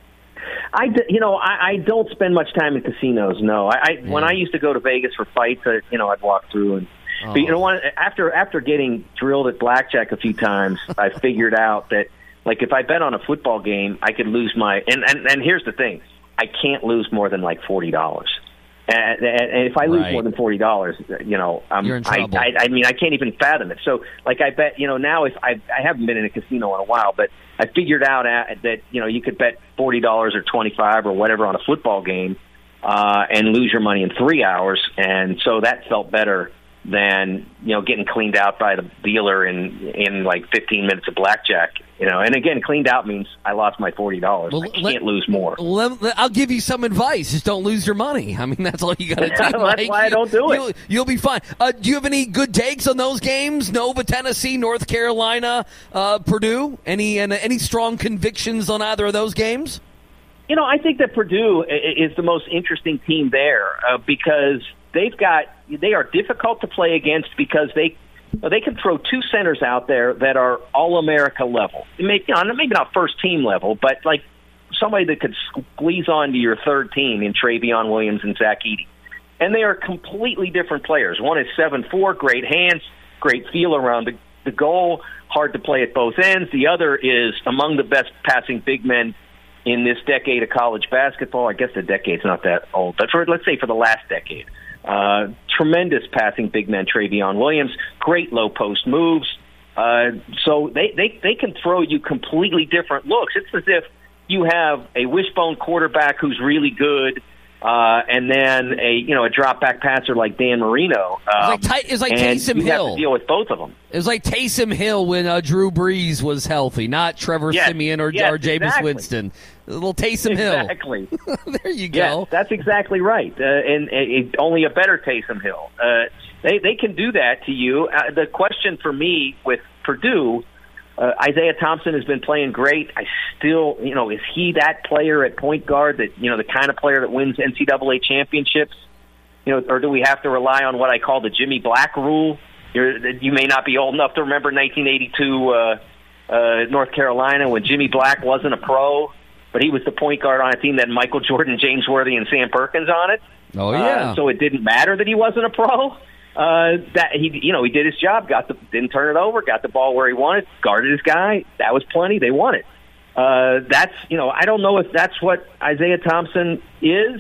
I, you know, I, I don't spend much time in casinos. No, I, I yeah. when I used to go to Vegas for fights, I, you know, I'd walk through and. Oh. But you know what? After after getting drilled at blackjack a few times, I figured out that, like, if I bet on a football game, I could lose my and and, and here's the thing: I can't lose more than like forty dollars. And, and if I lose right. more than forty dollars, you know, I'm, You're in trouble. I, I, I mean, I can't even fathom it. So, like, I bet, you know, now if I I haven't been in a casino in a while, but I figured out that you know you could bet forty dollars or twenty five or whatever on a football game, uh, and lose your money in three hours, and so that felt better than, you know, getting cleaned out by the dealer in in like fifteen minutes of blackjack. You know, and again, cleaned out means I lost my forty dollars. Well, I can't let, lose more. Let, let, I'll give you some advice. Just don't lose your money. I mean, that's all you got to do. That's Mike. why I don't do it. You'll, you'll be fine. Uh, do you have any good takes on those games? Nova, Tennessee, North Carolina, uh, Purdue? Any and any strong convictions on either of those games? You know, I think that Purdue is the most interesting team there uh, because they've got they are difficult to play against because they they can throw two centers out there that are all America level. Maybe, you know, maybe not first team level, but like somebody that could squeeze onto your third team in Travion Williams and Zach Edey. And they are completely different players. One is seven four, great hands, great feel around the, the goal, hard to play at both ends. The other is among the best passing big men in this decade of college basketball. I guess the decade's not that old, but for, let's say for the last decade. Uh, tremendous passing big man, Travion Williams, great low post moves. Uh, so they, they, they can throw you completely different looks. It's as if you have a wishbone quarterback who's really good, uh, and then a you know a drop back passer like Dan Marino. Um, it's like, it's like and Taysom you Hill. have to deal with both of them. It was like Taysom Hill when uh, Drew Brees was healthy, not Trevor yes, Siemian or, yes, or Jameis exactly. Winston. A little Taysom exactly. Hill. Exactly. There you go. Yes, that's exactly right. Uh, and, and only a better Taysom Hill. Uh, they they can do that to you. Uh, the question for me with Purdue, uh, Isaiah Thompson has been playing great. I still, you know, is he that player at point guard that, you know, the kind of player that wins N C double A championships? You know, or do we have to rely on what I call the Jimmy Black rule? You're, you may not be old enough to remember nineteen eighty-two uh, uh, North Carolina when Jimmy Black wasn't a pro, but he was the point guard on a team that had Michael Jordan, James Worthy, and Sam Perkins on it. Oh yeah. Uh, so it didn't matter that he wasn't a pro. Uh, that he, you know, he did his job. Got the didn't turn it over. Got the ball where he wanted. Guarded his guy. That was plenty. They won it. Uh, that's you know, I don't know if that's what Isaiah Thompson is,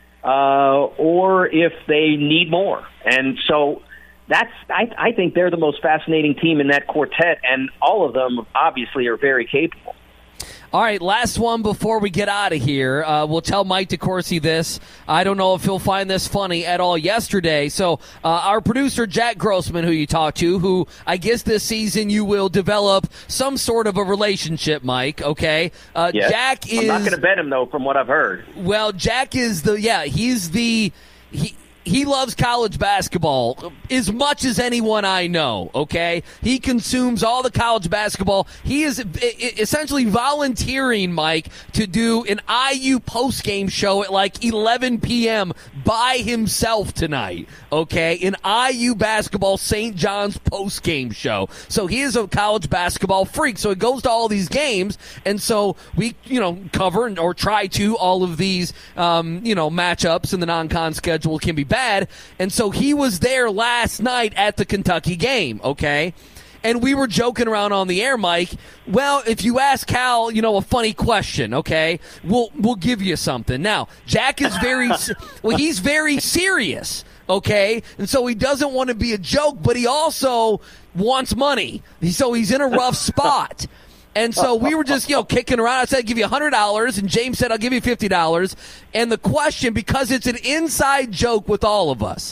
uh, or if they need more. And so that's I, I think they're the most fascinating team in that quartet, and all of them obviously are very capable. All right, last one before we get out of here. Uh, we'll tell Mike DeCourcy this. I don't know if he'll find this funny at all yesterday. So uh, our producer, Jack Grossman, who you talked to, who I guess this season you will develop some sort of a relationship, Mike, okay? Uh, yes. Jack is... I'm not going to bet him, though, from what I've heard. Well, Jack is the... Yeah, he's the... He, He loves college basketball as much as anyone I know, okay? He consumes all the college basketball. He is essentially volunteering, Mike, to do an I U postgame show at like eleven p.m. by himself tonight, okay? An I U basketball Saint John's postgame show. So he is a college basketball freak. So he goes to all these games, and so we, you know, cover or try to all of these, um, you know, matchups in the non-con schedule can be bad, and so he was there last night at the Kentucky game, okay? And we were joking around on the air, Mike. Well, if you ask Cal, you know, a funny question, okay, we'll we'll give you something. Now, Jack is very well. He's very serious, okay, and so he doesn't want to be a joke, but he also wants money. So he's in a rough spot. And so we were just, you know, kicking around. I said, I'll give you one hundred dollars, and James said, I'll give you fifty dollars. And the question, because it's an inside joke with all of us,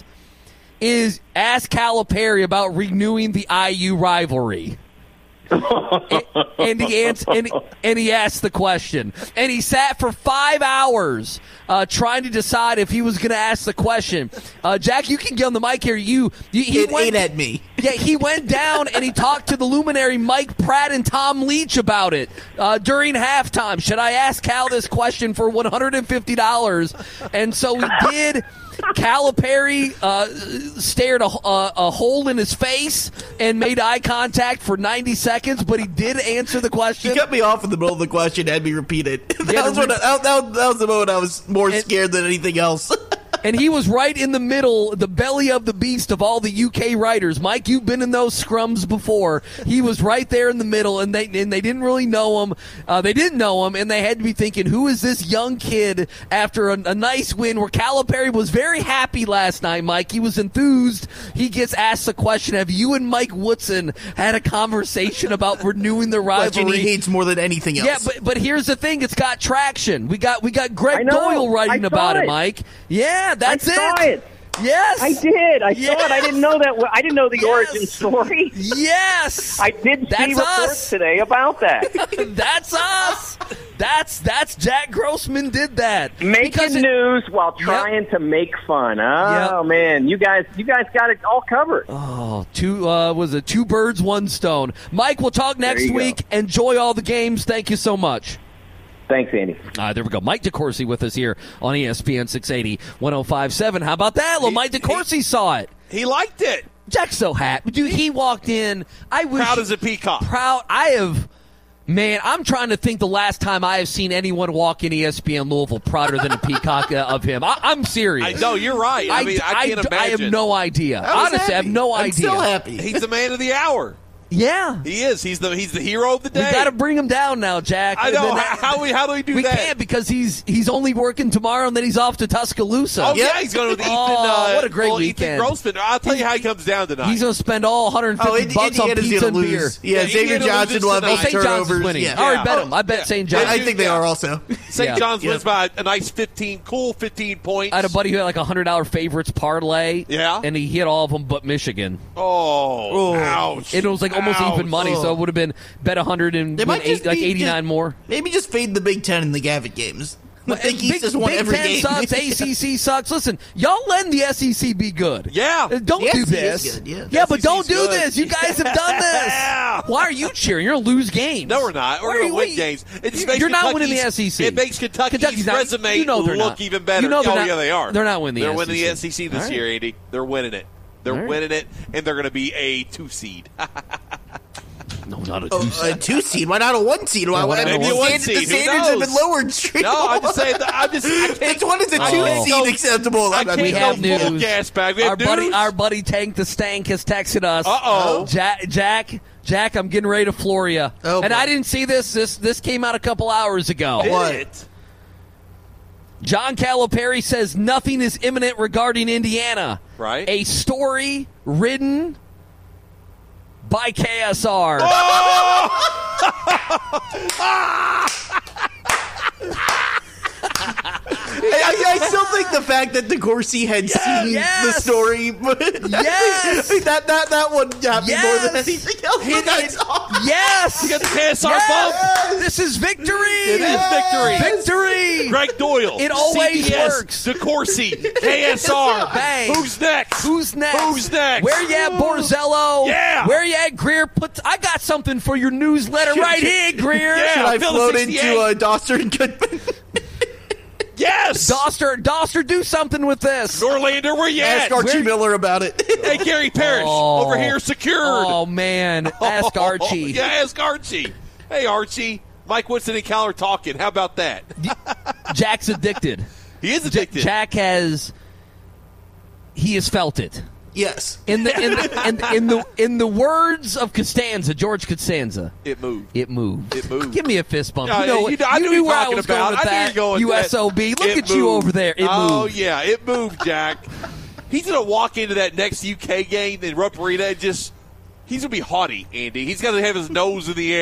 is ask Calipari about renewing the I U rivalry. and, and, he ans- and, and he asked the question. And he sat for five hours uh, trying to decide if he was going to ask the question. Uh, Jack, you can get on the mic here. You, you he It went, ate at me. Yeah, he went down and he talked to the luminary Mike Pratt and Tom Leach about it uh, during halftime. Should I ask Cal this question for one hundred fifty dollars? And so he did. Calipari uh, stared a, a, a hole in his face and made eye contact for ninety seconds, but he did answer the question. He cut me off in the middle of the question and had me repeat it. That, was, when I, that, that, that was the moment I was more and, scared than anything else. And he was right in the middle, the belly of the beast of all the U K writers. Mike, you've been in those scrums before. He was right there in the middle, and they and they didn't really know him. Uh, they didn't know him, and they had to be thinking, who is this young kid after a, a nice win where Calipari was very happy last night, Mike. He was enthused. He gets asked the question, have you and Mike Woodson had a conversation about renewing the rivalry? Question he hates more than anything else. Yeah, but but here's the thing. It's got traction. We got, we got Greg Doyle writing about it, Mike. Yeah. That's I saw it. it. Yes, I did. I yes. saw it. I didn't know that. I didn't know the yes. origin story. Yes, I did that's see reports us. today about that. That's us. That's that's Jack Grossman did that. Making it, news while trying yep. to make fun. Oh yep. man, you guys, you guys got it all covered. Oh, two uh, was it two birds, one stone. Mike, we'll talk next week. Go. Enjoy all the games. Thank you so much. Thanks, Andy. All right, there we go. Mike DeCourcy with us here on E S P N six eighty, one oh five point seven. How about that? Well, Mike DeCourcy saw it. He liked it. Jack's so happy. Dude, he walked in. I wish, proud as a peacock. Proud. I have, man, I'm trying to think the last time I have seen anyone walk in E S P N Louisville prouder than a peacock uh, of him. I, I'm serious. I know, you're right. I, I mean, I can't I, imagine. I have no idea. I Honestly, happy. I have no I'm idea. still happy. He's the man of the hour. Yeah, he is. He's the he's the hero of the day. We got to bring him down now, Jack. I know. How, how we how do we do we that? We can't because he's he's only working tomorrow and then he's off to Tuscaloosa. Oh yeah, yeah he's going with Ethan. Oh, uh, what a great well, weekend! Ethan Grossman. I'll tell you how he comes down tonight. He's going to spend all one hundred fifty oh, it, bucks it, on it pizza and lose. beer. Yeah, yeah Xavier Johnson will have eight Saint turnovers. John's winning. Yeah. I already bet him. I bet yeah. Saint John's. I think they are also. Saint yeah. John's yeah. wins by a nice fifteen, cool fifteen points. I had a buddy who had like a hundred dollar favorites parlay. Yeah, and he hit all of them but Michigan. Oh, oh. ouch! It was like almost ouch. even money, so it would have been bet a hundred and win eight, like eighty nine more. Maybe just fade the Big Ten and the Gavitt games. The Big Big, East has won Big every Ten game. sucks. A C C sucks. Listen, y'all letting the S E C be good. Yeah. Uh, don't the do S E C this. is good, yeah. yeah, but don't do good. this. You guys have done this. Yeah. Why are you cheering? You're going to lose games. No, we're not. We're going to win games. It just makes You're not Kentucky's, winning the S E C. It makes Kentucky's, Kentucky's not, resume you know they're look not. even better. You know oh, not, yeah, they are. They're not winning the they're S E C. They're winning the S E C this right. year, Andy. They're winning it. They're right. winning it, and they're going to be a two seed. No, not a two oh, seed. A two seed? Why not a one seed? Why, Yeah, why why, not maybe the a one standards, seed. The Who standards have knows? been lowered. Straight No, I'm just saying. I'm just. I can't, Which one is a two Oh. seed acceptable? I I can't We mean, have go full news. gas bag. We have Our buddy, news? our buddy Tank the Stank has texted us. Uh-oh. Jack, Jack, Jack, I'm getting ready to floor you. Oh, and boy. I didn't see this. This this came out a couple hours ago. What? It. John Calipari says nothing is imminent regarding Indiana. Right. A story written by K S R. I, I still think the fact that DeCourcy had Yeah, seen yes. the story, but Yes. that that that one got me more than Yes. anything else. But that's all. Yes! You got the K S R Yes! bump. This is victory! It is victory. Victory! Greg Doyle. It always C B S, works. DeCourcy. K S R. Bang. Who's next? Who's next? Who's next? Where you at, Borzello? Yeah. Where you at, Greer? Put I got something for your newsletter right here, Greer. Yeah. Should I Phil float sixty-eight. into uh, Doster and Goodman? Yes. Doster, Doster, do something with this. Norlander, where you Ask at? Archie Where- Miller about it. Hey, Gary Parrish, Oh. over here secured. Oh, man. Ask Archie. Yeah, ask Archie. Hey, Archie. Mike Woodson and Cal are talking. How about that? Jack's addicted. He is addicted. Jack has he has felt it. Yes. In the in the in, in the in the words of Costanza, George Costanza, It moved. it moved. It moved. Give me a fist bump. Yeah, you know, you know- I you knew knew you where I talking was about. going with I knew that. you going U with S O B. that. Look It at you moved. over there. It oh, moved. yeah, it moved, Jack. He's going to walk into that next U K game in Rupp Arena and just – he's going to be haughty, Andy. He's got to have his nose in the air.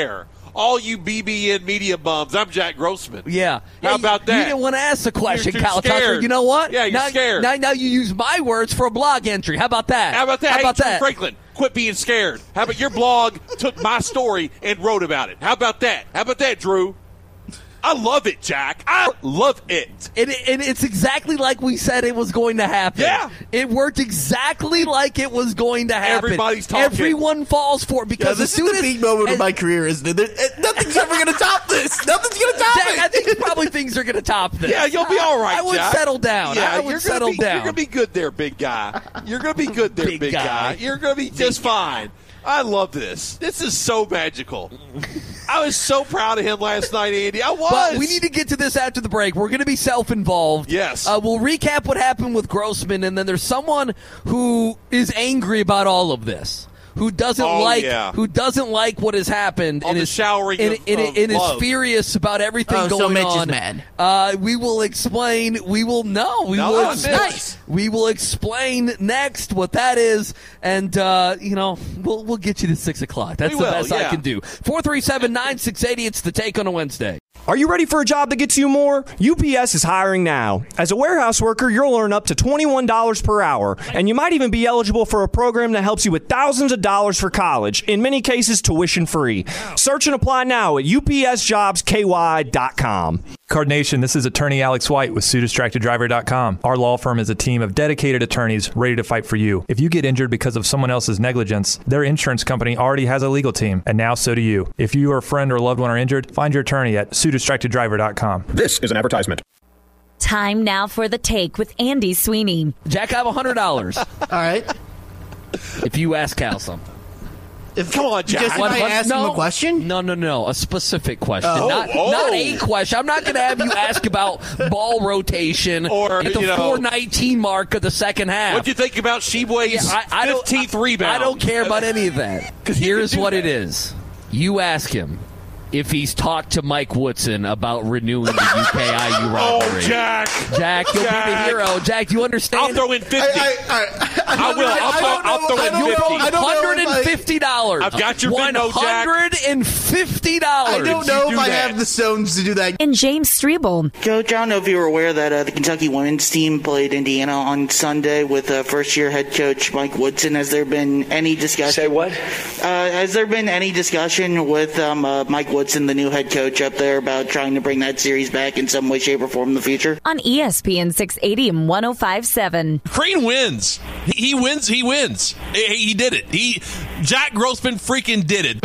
all you B B N media bums. I'm Jack Grossman. Yeah. How yeah, about you, that? You didn't want to ask the question, You're too Kyle Tucker. scared. You know what? Yeah, you're now, scared. Now, now you use my words for a blog entry. How about that? How about that? How hey, about Drew that? Franklin, quit being scared. How about your blog took my story and wrote about it? How about that? How about that, Drew? I love it, Jack. I love it. And, it. and it's exactly like we said it was going to happen. Yeah. It worked exactly like it was going to happen. Everybody's talking. Everyone falls for it because Yeah, as this soon is the as peak moment as, of my career, isn't it? There, it nothing's ever going to top this. Nothing's going to top Jack, it. I think probably things are going to top this. Yeah, you'll be all right, I would Jack. settle down. Yeah, I would you're settle gonna be, down. You're going to be good there, big guy. You're going to be good there, Big big, guy. guy. You're going to be just fine. I love this. This is so magical. I was so proud of him last night, Andy. I was. But we need to get to this after the break. We're going to be self-involved. Yes. Uh, we'll recap what happened with Grossman, and then there's someone who is angry about all of this. Who doesn't Oh, like yeah. who doesn't like what has happened All and the is showering and, of- and, of and is love. furious about everything Oh, so going Mitch is on. mad. Uh, we will explain. We will know. We No, will. not ex- Mitch. Nice. We will explain next what that is, and uh, you know we'll we'll get you to six o'clock. That's We the will, best I yeah. can do. Four three seven nine six eighty. It's the Take on a Wednesday. Are you ready for a job that gets you more? U P S is hiring now. As a warehouse worker, you'll earn up to twenty-one dollars per hour, and you might even be eligible for a program that helps you with thousands of dollars for college, in many cases tuition free. Search and apply now at U P S jobs K Y dot com. Card Nation, this is attorney Alex White with sue distracted driver dot com. Our law firm is a team of dedicated attorneys ready to fight for you. If you get injured because of someone else's negligence, their insurance company already has a legal team, and now so do you. If you or a friend or loved one are injured, find your attorney at sue distracted driver dot com. This is an advertisement. Time now for the Take with Andy Sweeney. Jack, I have one hundred dollars All right. if you ask Cal something. If, Come on, Jack. Just if One I hun- ask him no, a question? No, no, no. A specific question. Oh. not, Oh. not a question. I'm not going to have you ask about ball rotation Or, at the you know, four nineteen mark of the second half. What'd you think about Sheboy's Yeah, I, I don't- fifteenth I- rebound? I don't care about any of that. 'Cause he Here's can do what that. it is. You ask him if he's talked to Mike Woodson about renewing the U K I U rivalry. Oh, Jack. Jack, you'll be the Jack. hero. Jack, do you understand? I'll throw in fifty. I, I, I, I will. I'll throw- I'll throw in You'll fifty. throw I don't know one if I- hundred fifty dollars. I've got your one Venmo, Jack. hundred fifty dollars. I don't know do if I that. have the stones to do that. And James Strebel. Coach, I don't know if you were aware that uh, the Kentucky women's team played Indiana on Sunday with uh, first-year head coach Mike Woodson. Has there been any discussion? Say what? Uh, has there been any discussion with um, uh, Mike Woodson, the new head coach up there, about trying to bring that series back in some way, shape, or form in the future? On E S P N six eighty and one oh five point seven. Crean wins. He, he wins. He wins. He, he did it. He Jack Grossman freaking did it.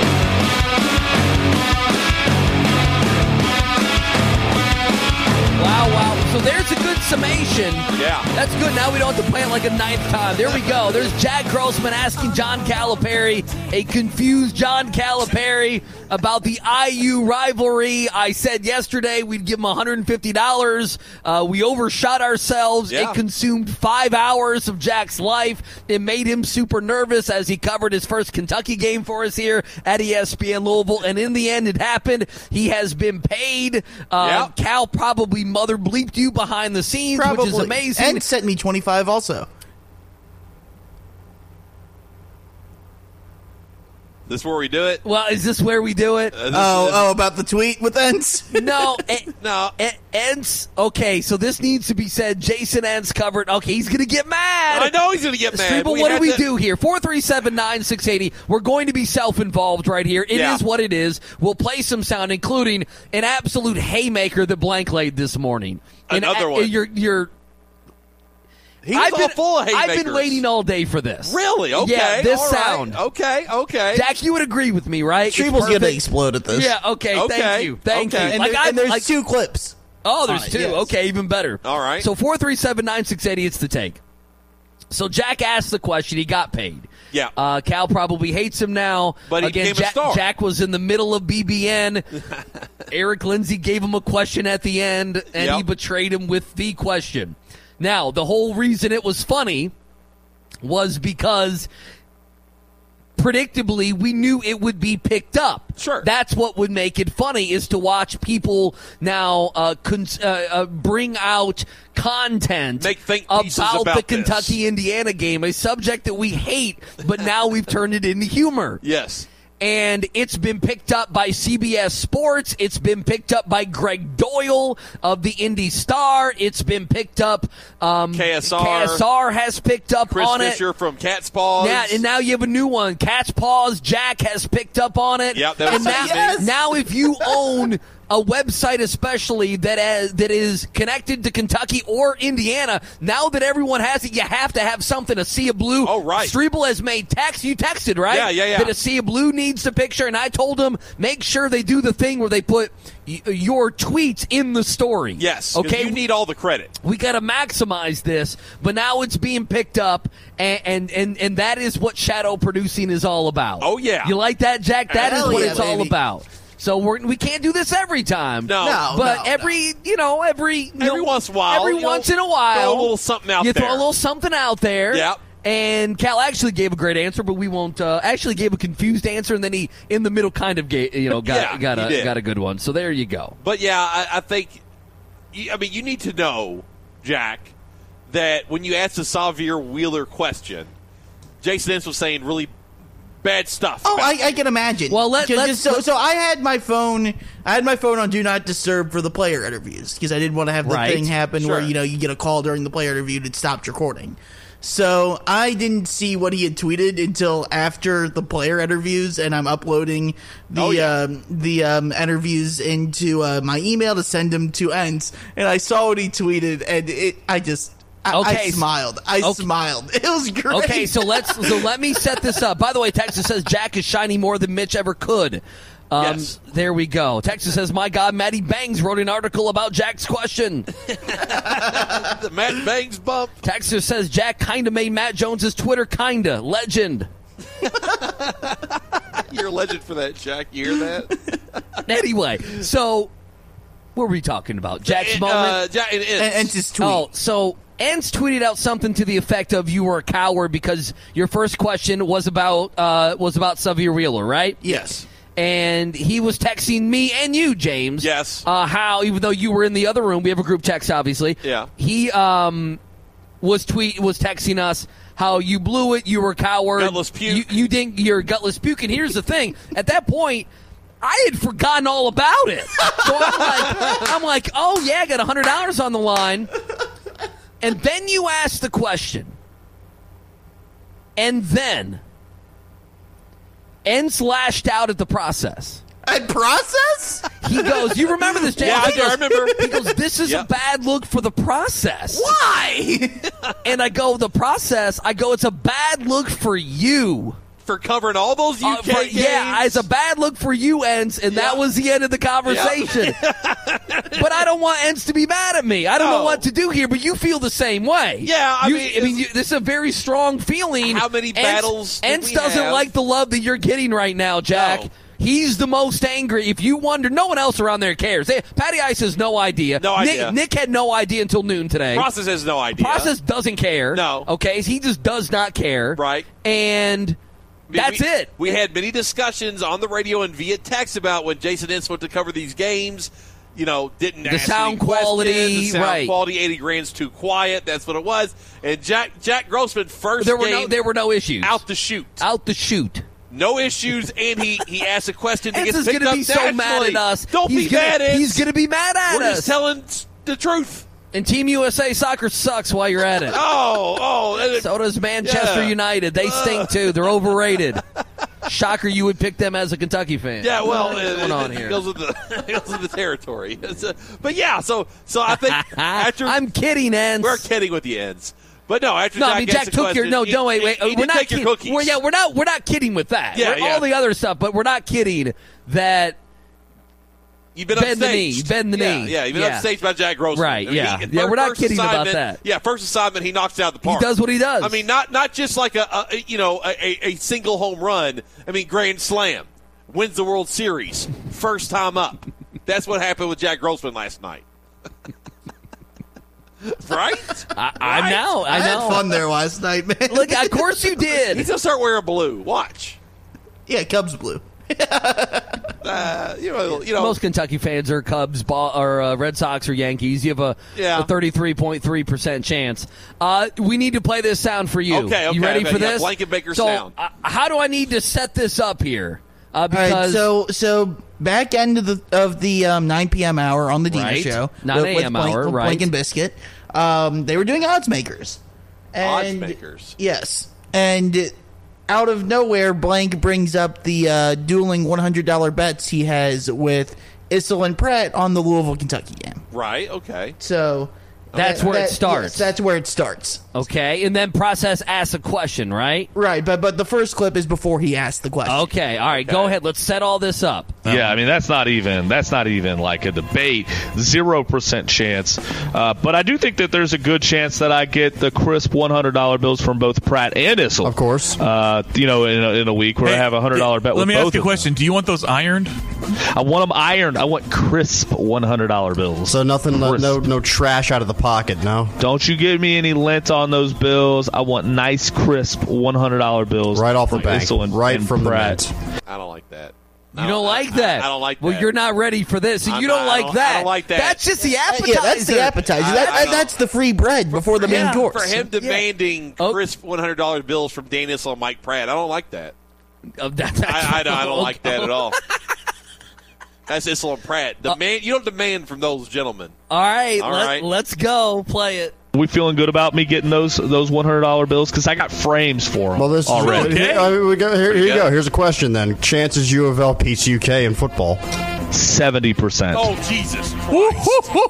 Wow, wow. So there's a good summation. Yeah. That's good. Now we don't have to play it like a ninth time. There we go. There's Jack Grossman asking John Calipari, a confused John Calipari, about the I U rivalry. I said yesterday we'd give him one hundred fifty dollars. Uh, we overshot ourselves. Yeah. It consumed five hours of Jack's life. It made him super nervous as he covered his first Kentucky game for us here at E S P N Louisville. And in the end, it happened. He has been paid. Uh, Yep. Cal probably mother bleeped you behind the scenes, Probably. which is amazing. And sent me twenty-five also. This is where we do it. Well, is this where we do it? Uh, this Oh, is- oh, about the tweet with Ents? No, eh, No. eh, Ents. Okay, so this needs to be said. Jason Ents covered. Okay, he's gonna get mad. I know he's going to get mad. But We what do had we to- do here? four three seven nine six eighty. We're going to be self-involved right here. It is Yeah. what it is. We'll play some sound, including an absolute haymaker that Blank laid this morning. And Another a- one. You're, you're, He's I've all been, full of haymakers. I've been waiting all day for this. Really? Okay. Yeah, this all right. sound. Okay. Okay. Jack, you would agree with me, right? It's Treeble's going to perfect. explode at this. Yeah, okay, Okay, thank you. Thank okay. you. And, Like, there- I- and there's like- two clips. Oh, there's Uh, two. yes. Okay, even better. All right. So four three seven nine six eighty. It's the take. So Jack asked the question. He got paid. Yeah. Uh, Cal probably hates him now. But he Again, became a Jack, star. Jack was in the middle of B B N. Eric Lindsay gave him a question at the end, and Yep. he betrayed him with the question. Now, the whole reason it was funny was because predictably we knew it would be picked up. Sure. That's what would make it funny, is to watch people now uh, con- uh, uh, bring out content Make think about, pieces the about this. Kentucky-Indiana game, a subject that we hate, but now we've turned it into humor. Yes. And it's been picked up by C B S Sports. It's been picked up by Greg Doyle of the Indy Star. It's been picked up. Um, K S R. K S R has picked up Chris on Fisher it. from Cat's Paws. Now, and now you have a new one. Cat's Paws. Jack has picked up on it. Yep, that was and now, yes. now if you own a website especially that has, that is connected to Kentucky or Indiana, now that everyone has it, you have to have something. A Sea of Blue. Oh, right. Strebel has made text. You texted, right? Yeah, yeah, yeah. That a Sea of Blue needs the picture, and I told them make sure they do the thing where they put y- your tweets in the story. Yes, 'cause okay. you need all the credit. We got to maximize this, but now it's being picked up, and, and and and that is what shadow producing is all about. Oh, yeah. You like that, Jack? That Hell is what yeah, it's all baby. about. So we're, we can't do this every time. No. No. But every, you know, every you Every know, once in a while, every you know, once in a while, throw a little something out you there. throw a little something out there. Yep. And Cal actually gave a great answer, but we won't. Uh, actually, gave a confused answer, and then he, in the middle, kind of gave, you know, got Yeah, got he a did. got a good one. So there you go. But yeah, I, I think. you- I mean, you need to know, Jack, that when you ask the Xavier Wheeler question, Jason Ince was saying really bad stuff. Oh, about I, I can imagine. Well, let- Just- let's- so, so I had my phone. I had my phone on Do Not Disturb for the player interviews because I didn't want to have the Right. thing happen where Sure. you know you get a call during the player interview and it stopped recording. So I didn't see what he had tweeted until after the player interviews, and I'm uploading the Oh, yeah. um, the um, interviews into uh, my email to send them to Ents, and I saw what he tweeted, and it I just. I, Okay, I smiled. I okay. smiled. It was great. Okay, so let's so let me set this up. By the way, Texas says Jack is shining more than Mitch ever could. Um, Yes. There we go. Texas says, my God, Matty Bangs wrote an article about Jack's question. the Matt Bangs bump. Texas says Jack kind of made Matt Jones's Twitter kinda. Legend. You're a legend for that, Jack. You hear that? Anyway, so what were we talking about? Jack's And, moment? uh, Jack, and, and, And, and just tweet. Oh, so Ents tweeted out something to the effect of "You were a coward because your first question was about uh, was about Xavier Wheeler, right?" Yes. And he was texting me and you, James. Yes. Uh, how even though you were in the other room, we have a group text, obviously. Yeah. He um was tweet was texting us how you blew it, you were a coward, Gutless puke. You, you think you're gutless puke. And here's the thing: at that point, I had forgotten all about it. So I'm like, I'm like, oh yeah, I got a hundred dollars on the line. And then you ask the question. And then Ents lashed out at the process. At process? He goes, you remember this, James? Yeah, I He do. goes- I remember. He goes, this is Yep. a bad look for the process. Why? And I go, the process, I go, it's a bad look for you. for covering all those U Uh, K for- games. yeah, it's a bad look for you, Ents, and that Yeah. was the end of the conversation. But I don't want Ents to be mad at me. I don't know No. what to do here, but you feel the same way. Yeah, I You- mean, I mean, you, this is a very strong feeling. How many Ents- battles did Ents we doesn't have? like the love that you're getting right now, Jack. No. He's the most angry. If you wonder, no one else around there cares. They, Patty Ice has no idea. No Nick, idea. Nick had no idea until noon today. Process has no idea. Process doesn't care. No. Okay, he just does not care. Right. And I mean, that's we, it. We had many discussions on the radio and via text about when Jason Ince went to cover these games. You know, didn't The ask sound any questions, quality, the sound right. quality, eighty grand's too quiet. That's what it was. And Jack Jack Grossman first There were game no there were no issues. out the shoot, Out the chute. no issues, and he he asked a question that Ents gets is picked going to up be so mad nationally. at us. Don't he's be gonna, mad. Ents. He's going to be mad at We're us. just telling the truth. And Team U S A soccer sucks while you're at it. Oh, oh. and it- So does Manchester Yeah. United. They stink too. They're overrated. Shocker, you would pick them as a Kentucky fan. Yeah, well, What's it, going on it here? goes with the it goes with the territory. It's, uh, but yeah, so so I think after I'm kidding, Ents. we're kidding with the ends, but no, after No, Jack I mean asked Jack the took question, your no. he- No, wait, wait. he, he we're did not take your kidding. cookies. We're, yeah, we're not. We're not kidding with that. Yeah, We're- yeah. All the other stuff, but we're not kidding that. You've been Bend the upstaged. knee, you bend the yeah, knee. Yeah, you've been Yeah. upstaged by Jack Grossman. Right, I mean, yeah. he- Yeah, fir- we're not first kidding about assignment- that. Yeah, first assignment, he knocks it out of the park. He does what he does. I mean, not not just like a, a you know a, a, a single home run. I mean, grand slam, wins the World Series, first time up. That's what happened with Jack Grossman last night. Right? I, I Right? know. I I had know. fun there last night, man. Look, of course you He's did. gonna start wearing blue. Watch. Yeah, Cubs blue. Uh, you know, you know. Most Kentucky fans are Cubs, ball, or uh, Red Sox, or Yankees. You have a, Yeah. a thirty-three point three percent chance. Uh, we need to play this sound for you. Okay, okay, You ready okay. for Yeah, this? Blanket Baker so, sound. Uh, how do I need to set this up here? Uh, because All right, so so back end of the of the um, nine p.m. hour on the Dina Right. show, nine with- with a.m. Blank- hour, with right. Blank and Biscuit, um, they were doing odds makers. Odds And- makers. Yes, and out of nowhere, Blank brings up the uh, dueling one hundred dollars bets he has with Issel and Pratt on the Louisville, Kentucky game. Right. Okay. So That's that- where it that- starts. yes, that's where it starts. Okay, and then Process asks a question, right? Right, but but the first clip is before he asked the question. Okay, all right, go ahead. Let's set all this up. Yeah, I mean that's not even that's not even like a debate. Zero percent chance. Uh, but I do think that there's a good chance that I get the crisp one hundred dollar bills from both Pratt and Issel. Of course. Uh, you know, in a, in a week where Hey, I have a hundred dollar bet Let with me both ask you a of them. question. Do you want those ironed? I want them ironed. I want crisp one hundred dollar bills. So nothing, no, Crisp. no no trash out of the pocket, no? Don't you give me any lint on those bills. I want nice, crisp one hundred dollar bills. Right off the from bank. Issel and, Right and from the Pratt. mint. I don't like that. You don't like that? I, I don't like Well, that. you're not ready for this. So I'm you don't not- I like don't- that. I don't like that. That's just the appetizer. Yeah, that's the appetizer. I- That, I don't- that's the free bread before the main Yeah, course. For him demanding Oh. crisp one hundred dollar bills from Dan Issel and Mike Pratt, I don't like that. Oh, that- that's- I, I, don't- I don't like that at all. That's Issel and Pratt. Demand you don't demand from those gentlemen. All right, All let, right. let's go. Play it. We feeling good about me getting those those one hundred dollar bills because I got frames for them Well, this already. is here, I mean, we go, here, here you go. go. Here's a question then. Chances U of L beats U K in football? Seventy percent. Oh Jesus Christ!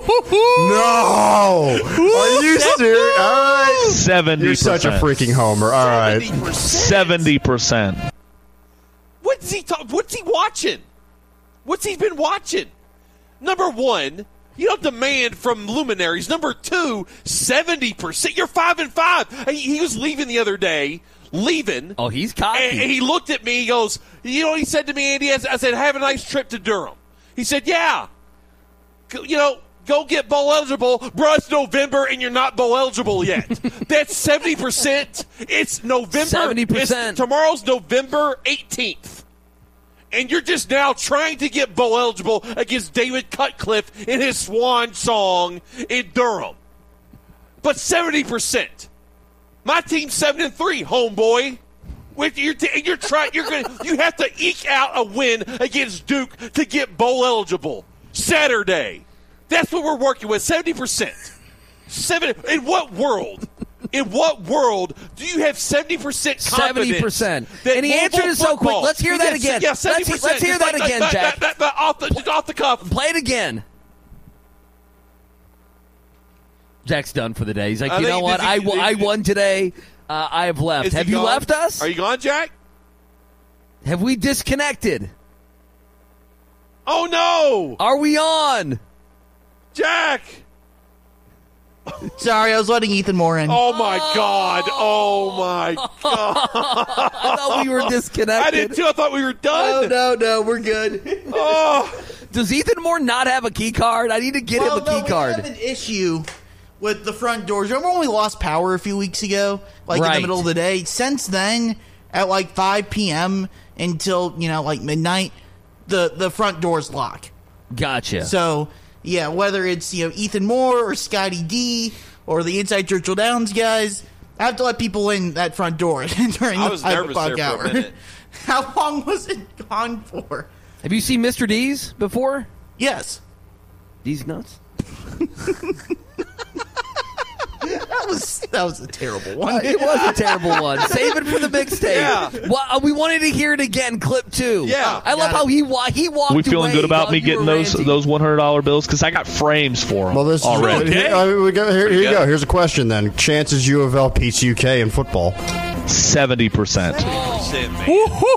No! Are you serious? All right. Seventy. You're such a freaking homer. All right. Seventy percent. What's he talk, What's he watching? What's he been watching? Number one, you don't demand from luminaries. Number two, seventy percent. You're five and five. He, he was leaving the other day. Leaving. Oh, he's cocky. And, and he looked at me. He goes, "You know what he said to me, Andy?" I said, "Have a nice trip to Durham." He said, "Yeah, Go- you know, go get bowl eligible, bro. It's November and you're not bowl eligible yet." That's seventy percent. It's November. seventy percent. It's- tomorrow's November eighteenth, and you're just now trying to get bowl eligible against David Cutcliffe in his swan song in Durham. But seventy percent. My team's seven and three, homeboy. With your t- you're trying, you're going. You have to eke out a win against Duke to get bowl eligible Saturday. That's what we're working with. Seventy percent. Seven. In what world? In what world do you have seventy percent confidence? seventy percent. that And he answered Louisville it so quick. football- Let's hear that Yes, again. Yeah, Let's- seventy percent. let's hear that again, that, Jack. That, that, that, off the off the cuff. Play it again. Jack's done for the day. He's like, I you know think- what? does he- I, w- I is he- won today. Uh, I have left. Is he Have you gone? left us? Are you gone, Jack? Have we disconnected? Oh no, Are we on? Jack! Sorry, I was letting Ethan Moore in. Oh my God! Oh my God! I thought we were disconnected. I did too. I thought we were done. no, no, we're good. Oh, Does Ethan Moore not have a key card? I need to get well, him a no, key we card. have an issue with the front doors. Remember when we lost power a few weeks ago, like in Right. the middle of the day? Since then, at like five p.m. until you know like midnight, the the front doors lock. Gotcha. So yeah, whether it's you know Ethan Moore or Scotty D or the Inside Churchill Downs guys, I have to let people in that front door during I the was five nervous o'clock there for a hour. minute. How long was it gone for? Have you seen Mister D's before? Yes. D's nuts? That was that was a terrible one. Uh, it was a terrible one. Save it for the mixtape. Yeah. Well, uh, we wanted to hear it again, clip two. Yeah. I love Got it. how he wa- he walked We feeling away good about while me you getting were those ranting. those one hundred dollar bills because I got frames for them Well, this already. is here, I mean, we go, here, here you good. go. Here's a question then. Chances U of L beats U K in football? Seventy percent. Percent, man.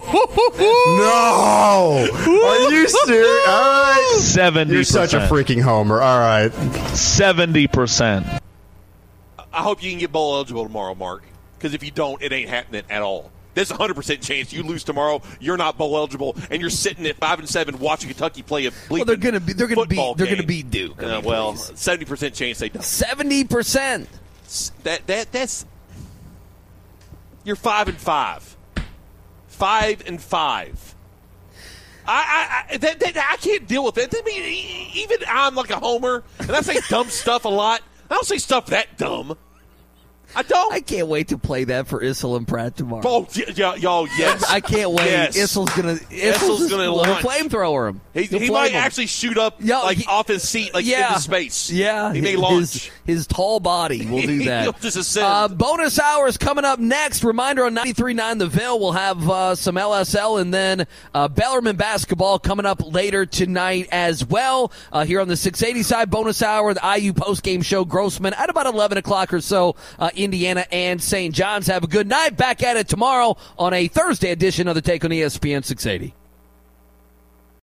No! Are you serious? All right. Seventy. You're such a freaking homer. All right. Seventy percent. I hope you can get bowl eligible tomorrow, Mark. Because if you don't, it ain't happening at all. There's a hundred percent chance you lose tomorrow. You're not bowl eligible, and you're sitting at five and seven watching Kentucky play a bleeping Well, they're gonna be. They're gonna be. football They're game. gonna beat Duke. I Uh, mean, well, please. seventy percent chance they don't. seventy percent. That that that's you're five and five, five and five. I I I, that, that, I can't deal with it. I mean, e- even I'm like a homer, and I say dumb stuff a lot. I don't say stuff that dumb. I don't. I can't wait to play that for Issel and Pratt tomorrow. Oh, y- y'all, yes. I can't wait. Yes. Issel's gonna. Issel's, Issel's gonna launch. flamethrower him. He, He'll he flame might him. actually shoot up Yo, like he- off his seat, like yeah. into space. Yeah, he may his, launch. His tall body will do that. He'll just ascend. Uh, bonus hours coming up next. Reminder on ninety-three point nine The Ville. We'll have uh, some L S L and then uh, Bellarmine basketball coming up later tonight as well. Uh, here on the six eighty side, bonus hour, the I U postgame show, Grossman at about eleven o'clock or so. Uh, Indiana and Saint John's. Have a good night. Back at it tomorrow on a Thursday edition of the Take on E S P N six eighty.